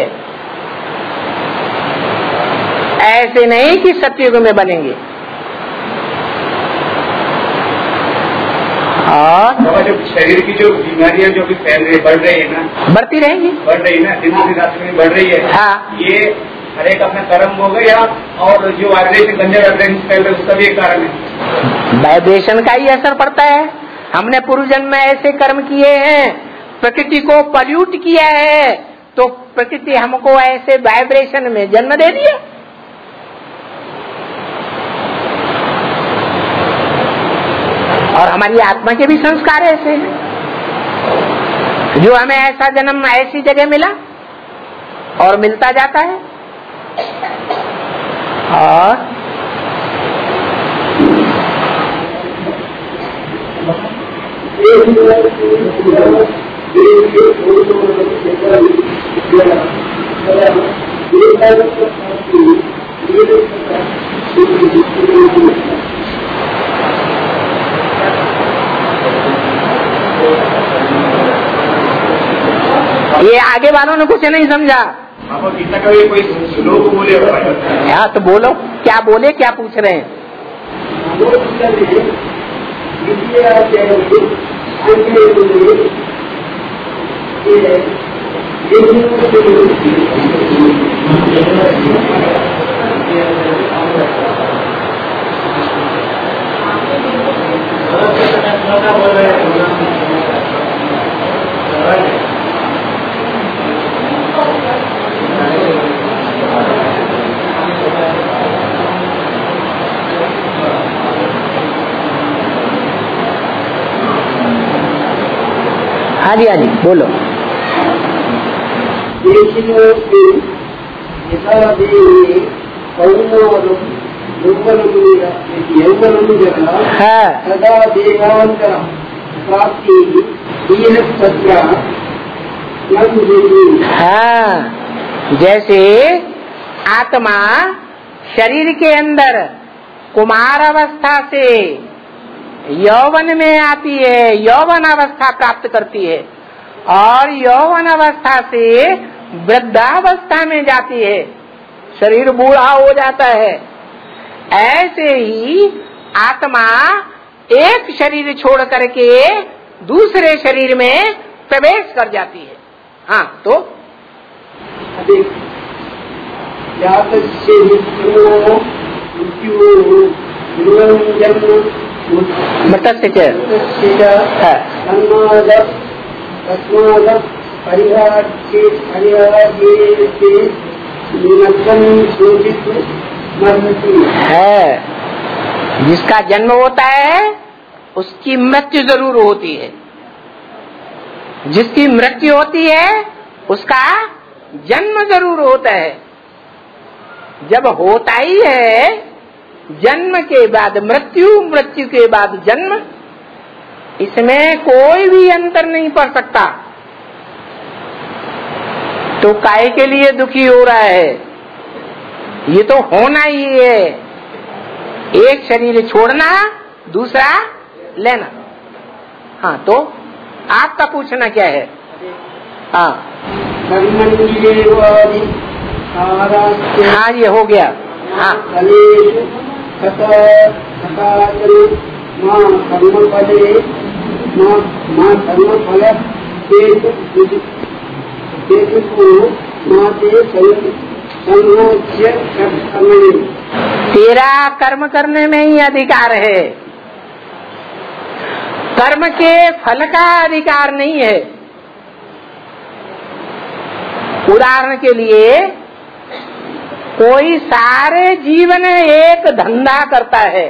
ऐसे नहीं कि सतयुग में बनेंगे।
और जो शरीर की जो बीमारियां जो भी फैल रही, बढ़ रही है ना,
बढ़ती रहेंगी,
बढ़ रही है ना, दिन से रात में बढ़ रही है।
हाँ,
ये हर एक अपना कर्म हो गया, और जो वाइब्रेशन गंदे वाइब्रेशन फैल रहे उसका भी एक कारण है।
वाइब्रेशन का ही असर पड़ता है। हमने पूर्व जन्म में ऐसे कर्म किए हैं, प्रकृति को पॉल्यूट किया है, तो प्रकृति हमको ऐसे वाइब्रेशन में जन्म दे दिया। और हमारी आत्मा के भी संस्कार ऐसे हैं, जो हमें ऐसा जन्म ऐसी जगह मिला और मिलता जाता है। और ये आगे वालों ने कुछ नहीं समझा।
गीता का कोई श्लोक बोले?
हाँ तो बोलो, क्या बोले, क्या पूछ रहे हैं? हाँ जी, हाँ जी, बोलो। हाँ, जैसे आत्मा शरीर के अंदर कुमार अवस्था से यौवन में आती है, यौवन अवस्था प्राप्त करती है और यौवन अवस्था से वृद्धावस्था में जाती है, शरीर बूढ़ा हो जाता है। ऐसे ही आत्मा एक शरीर छोड़ करके दूसरे शरीर में प्रवेश कर जाती है। हाँ, तो है जिसका जन्म होता है उसकी मृत्यु जरूर होती है, जिसकी मृत्यु होती है उसका जन्म जरूर होता है। जब होता ही है जन्म के बाद मृत्यु, मृत्यु के बाद जन्म, इसमें कोई भी अंतर नहीं पड़ सकता। तो काहे के लिए दुखी हो रहा है? ये तो होना ही है, एक शरीर छोड़ना दूसरा लेना। हाँ, तो आपका पूछना क्या है? हाँ हाँ, ये हो गया। हाँ, तेरा कर्म करने में ही अधिकार है, कर्म के फल का अधिकार नहीं है। उदाहरण के लिए कोई सारे जीवन एक धंधा करता है,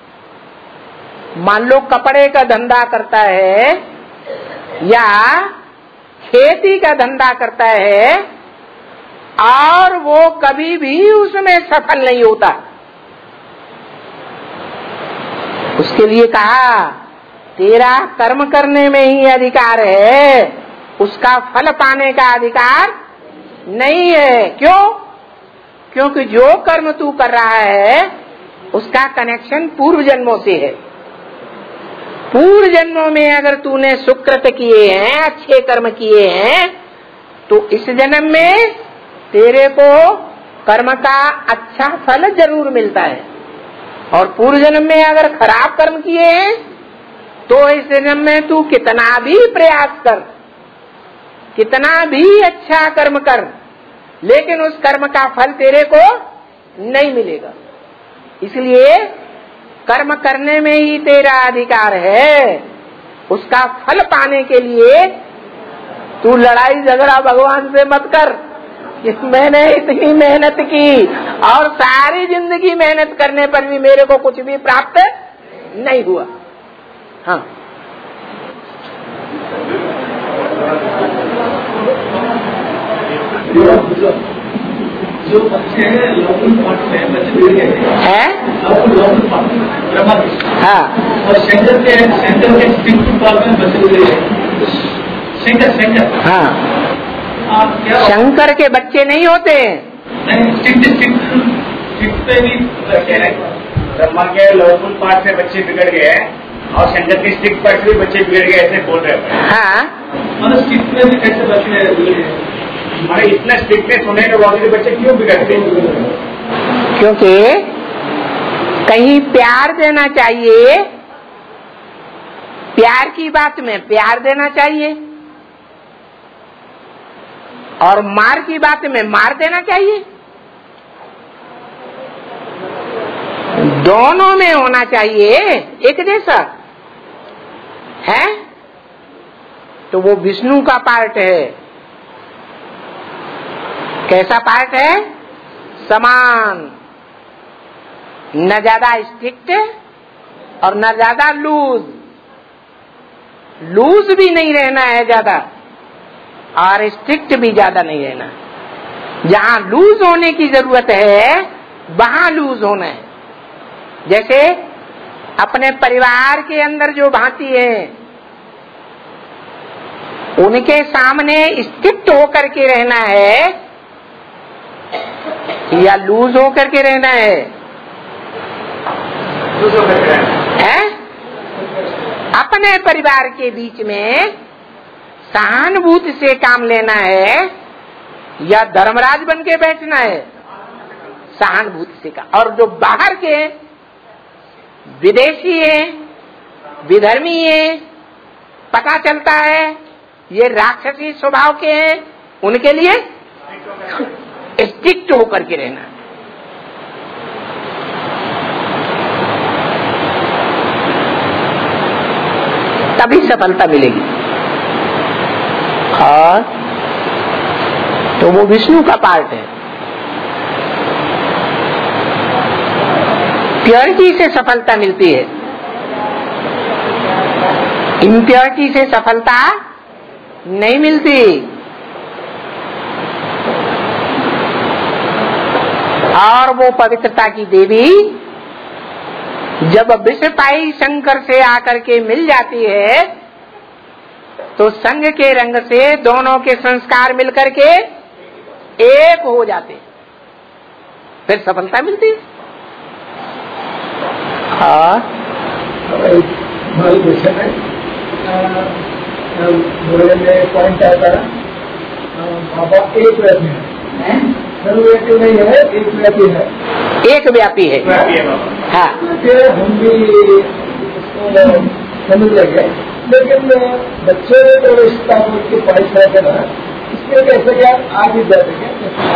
मान लो कपड़े का धंधा करता है या खेती का धंधा करता है और वो कभी भी उसमें सफल नहीं होता। उसके लिए कहा तेरा कर्म करने में ही अधिकार है, उसका फल पाने का अधिकार नहीं है। क्यों? क्योंकि जो कर्म तू कर रहा है उसका कनेक्शन पूर्व जन्मों से है। पूर्व जन्मों में अगर तूने सुकृत किए हैं, अच्छे कर्म किए हैं, तो इस जन्म में तेरे को कर्म का अच्छा फल जरूर मिलता है। और पूर्व जन्म में अगर खराब कर्म किए हैं तो इस जन्म में तू कितना भी प्रयास कर, कितना भी अच्छा कर्म कर, लेकिन उस कर्म का फल तेरे को नहीं मिलेगा। इसलिए कर्म करने में ही तेरा अधिकार है, उसका फल पाने के लिए तू लड़ाई झगड़ा भगवान से मत कर कि मैंने इतनी मेहनत की और सारी जिंदगी मेहनत करने पर भी मेरे को कुछ भी प्राप्त नहीं हुआ। हाँ,
जो बच्चे हैं लौकिक पाठ में बच्चे बिगड़ गए हैं,
हाँ,
और शंकर के स्टिक पाठ में बच्चे बिगड़ गए। शंकर
हाँ,
क्या
शंकर के बच्चे नहीं होते हैं।
नहीं, स्टिक पे भी बच्चे हैं।
ब्रह्मा के लौकिक पाठ से बच्चे बिगड़ गए और शंकर के स्टिक पाठ से भी बच्चे बिगड़ गए, ऐसे बोल रहे हैं।
हाँ,
मतलब स्टिक पे भी कैसे बच्चे बिगड़ गए?
हमारे इतना स्ट्रिक्टनेस होने के बावजूद बच्चे क्यों बिगड़ते हैं?
क्योंकि कहीं प्यार देना चाहिए, प्यार की बात में प्यार देना चाहिए और मार की बात में मार देना चाहिए। दोनों में होना चाहिए एक जैसा है। तो वो विष्णु का पार्ट है। कैसा पार्ट है? समान, न ज्यादा स्ट्रिक्ट और न ज्यादा लूज। लूज भी नहीं रहना है ज्यादा और स्ट्रिक्ट भी ज्यादा नहीं रहना। जहां लूज होने की जरूरत है वहां लूज होना है। जैसे अपने परिवार के अंदर जो भांति है उनके सामने स्ट्रिक्ट होकर के रहना है या लूज होकर के रहना है? अपने परिवार के बीच में सहानुभूति से काम लेना है या धर्मराज बन के बैठना है? सहानुभूति से काम। और जो बाहर के विदेशी है, विधर्मी है, पता चलता है ये राक्षसी स्वभाव के हैं, उनके लिए स्ट्रिक्ट होकर के रहना। तभी सफलता मिलेगी। और तो वो विष्णु का पार्ट है। प्योरिटी से सफलता मिलती है, इम्प्योरिटी से सफलता नहीं मिलती। और वो पवित्रता की देवी जब विषपाई शंकर से आकर के मिल जाती है तो संग के रंग से दोनों के संस्कार मिलकर के एक हो जाते, फिर सफलता मिलती है।
हमारे क्वेश्चन है, पॉइंट आता है बाबा एक व्यापी है, सर्वव्यापी नहीं है, एक व्यापी है।
एक व्यापी है, हाँ।
हम भी इसको समझ लेंगे, लेकिन बच्चे तो रिश्ता के पैसा करना इसमें कैसे क्या आगे जा सके?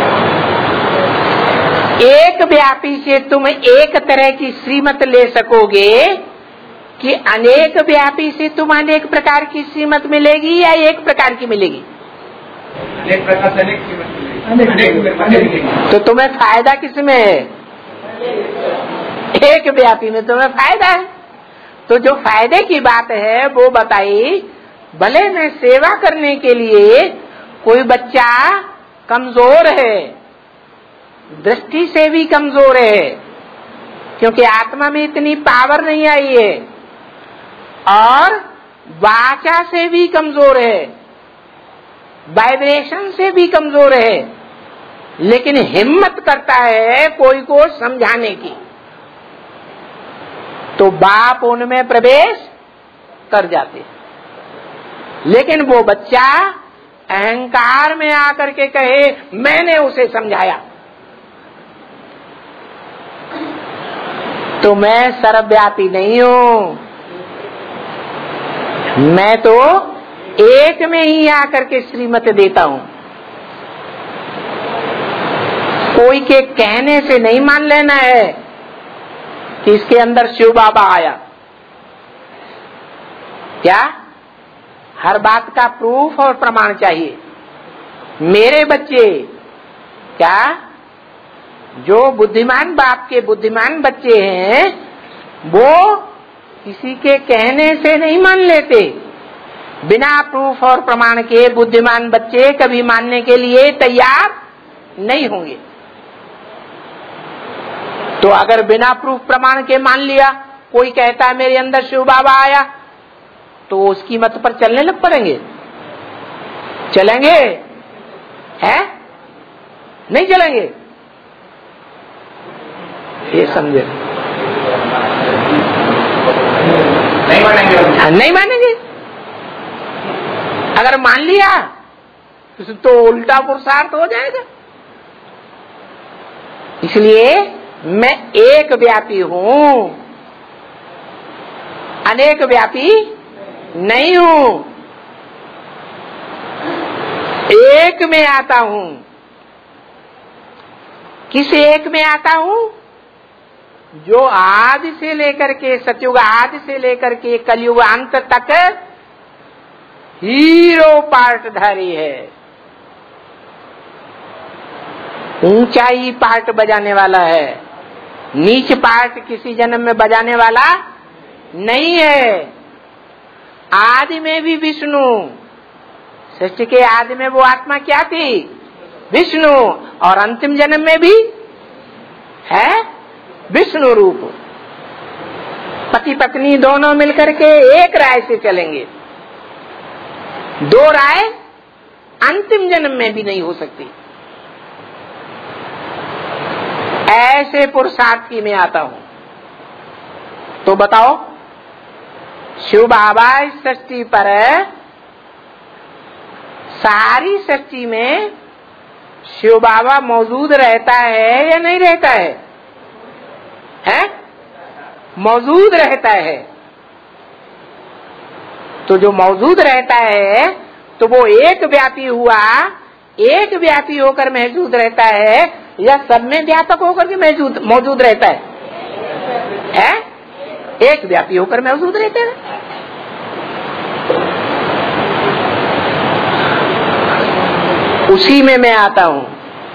एक व्यापी से तुम एक तरह की श्रीमत ले सकोगे कि अनेक व्यापी से तुम अनेक प्रकार की श्रीमत मिलेगी या एक प्रकार की मिलेगी?
अनेक प्रकार से अनेक श्रीमत मिलेगी।
तो तुम्हें फायदा किसमें है? एक व्यापी में तुम्हें फायदा है। तो जो फायदे की बात है वो बताई। भले में सेवा करने के लिए कोई बच्चा कमजोर है, दृष्टि से भी कमजोर है, क्योंकि आत्मा में इतनी पावर नहीं आई है, और वाचा से भी कमजोर है, वाइब्रेशन से भी कमजोर है, लेकिन हिम्मत करता है कोई को समझाने की, तो बाप उनमें प्रवेश कर जाते। लेकिन वो बच्चा अहंकार में आकर के कहे मैंने उसे समझाया, तो मैं सर्वव्यापी नहीं हूं, मैं तो एक में ही आकर के श्रीमत देता हूं। कोई के कहने से नहीं मान लेना है कि इसके अंदर शिव बाबा आया। क्या? हर बात का प्रूफ और प्रमाण चाहिए। मेरे बच्चे क्या, जो बुद्धिमान बाप के बुद्धिमान बच्चे हैं, वो किसी के कहने से नहीं मान लेते। बिना प्रूफ और प्रमाण के बुद्धिमान बच्चे कभी मानने के लिए तैयार नहीं होंगे। तो अगर बिना प्रूफ प्रमाण के मान लिया, कोई कहता है मेरे अंदर शिव बाबा आया, तो उसकी मत पर चलने लग पड़ेंगे? चलेंगे? है? नहीं चलेंगे? ये समझे? नहीं मानेंगे। अगर मान लिया तो उल्टा पुरुषार्थ हो जाएगा। इसलिए मैं एक व्यापी हूं, अनेक व्यापी नहीं हूं, एक में आता हूं। किस एक में आता हूं? जो आदि से लेकर के सतयुग आदि से लेकर के कलयुग अंत तक हीरो पार्टधारी है, ऊंचाई पार्ट बजाने वाला है, नीच पार्ट किसी जन्म में बजाने वाला नहीं है। आदि में भी विष्णु, सृष्टि के आदि में वो आत्मा क्या थी? विष्णु, और अंतिम जन्म में भी है विष्णु रूप। पति पत्नी दोनों मिलकर के एक राय से चलेंगे, दो राय अंतिम जन्म में भी नहीं हो सकती। ऐसे पुरुषार्थ की मैं आता हूं। तो बताओ, शिव बाबा इस सृष्टि पर, सारी सृष्टि में शिव बाबा मौजूद रहता है या नहीं रहता है? हैं? मौजूद रहता है। तो जो मौजूद रहता है तो वो एक व्यापी हुआ, एक व्यापी होकर महजूद रहता है या सब में व्यापक होकर के मौजूद रहता है? एक व्यापी होकर मौजूद रहता है। उसी में मैं आता हूं,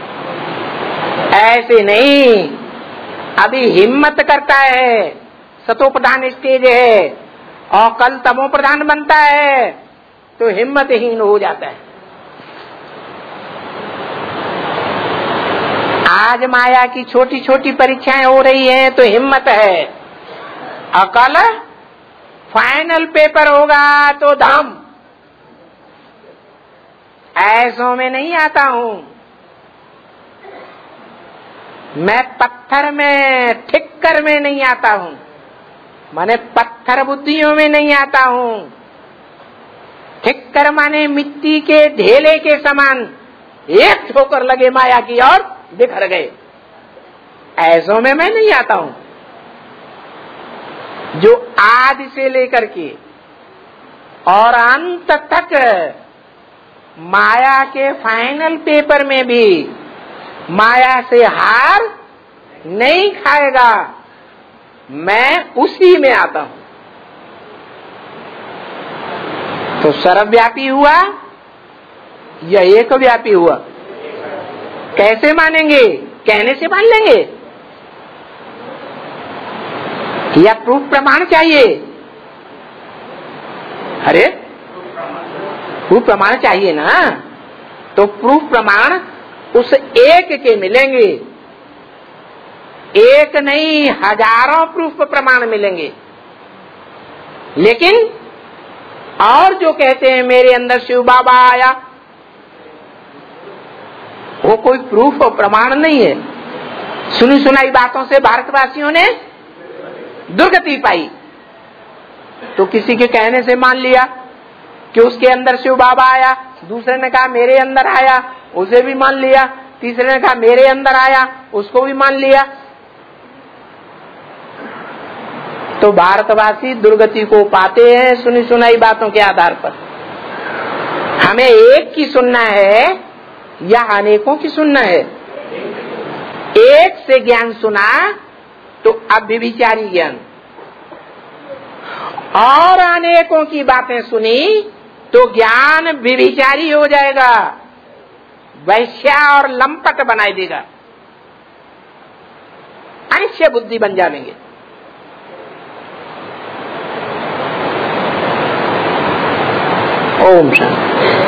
ऐसे नहीं। अभी हिम्मत करता है, सतो प्रधान स्टेज है और कल तमो प्रधान बनता है तो हिम्मतहीन हो जाता है। आज माया की छोटी छोटी परीक्षाएं हो रही हैं तो हिम्मत है, और कल फाइनल पेपर होगा तो दम। ऐसों में नहीं आता हूं मैं, पत्थर में ठिक्कर में नहीं आता हूं, माने पत्थर बुद्धियों में नहीं आता हूं। ठिक्कर माने मिट्टी के ढेले के समान एक ठोकर लगे माया की और बिखर गए, ऐसों में मैं नहीं आता हूं। जो आदि से लेकर के और अंत तक माया के फाइनल पेपर में भी माया से हार नहीं खाएगा, मैं उसी में आता हूं। तो सर्वव्यापी हुआ या एक व्यापी हुआ? कैसे मानेंगे? कहने से मान लेंगे या प्रूफ प्रमाण चाहिए? अरे प्रूफ प्रमाण चाहिए ना। तो प्रूफ प्रमाण उस एक के मिलेंगे, एक नहीं हजारों प्रूफ प्रमाण मिलेंगे। लेकिन और जो कहते हैं मेरे अंदर शिव बाबा आया, वो कोई प्रूफ और प्रमाण नहीं है। सुनी सुनाई बातों से भारतवासियों ने दुर्गति पाई, तो किसी के कहने से मान लिया कि उसके अंदर शिव बाबा आया, दूसरे ने कहा मेरे अंदर आया, उसे भी मान लिया, तीसरे ने कहा मेरे अंदर आया, उसको भी मान लिया। तो भारतवासी दुर्गति को पाते हैं सुनी सुनाई बातों के आधार पर। हमें एक की सुनना है या अनेकों की सुनना है? एक से ज्ञान सुना तो अव्यभिचारी ज्ञान, और अनेकों की बातें सुनी तो ज्ञान व्यभिचारी हो जाएगा, वैश्या और लंपट बनाई देगा, अंश बुद्धि बन जाएंगे। ओम शांति।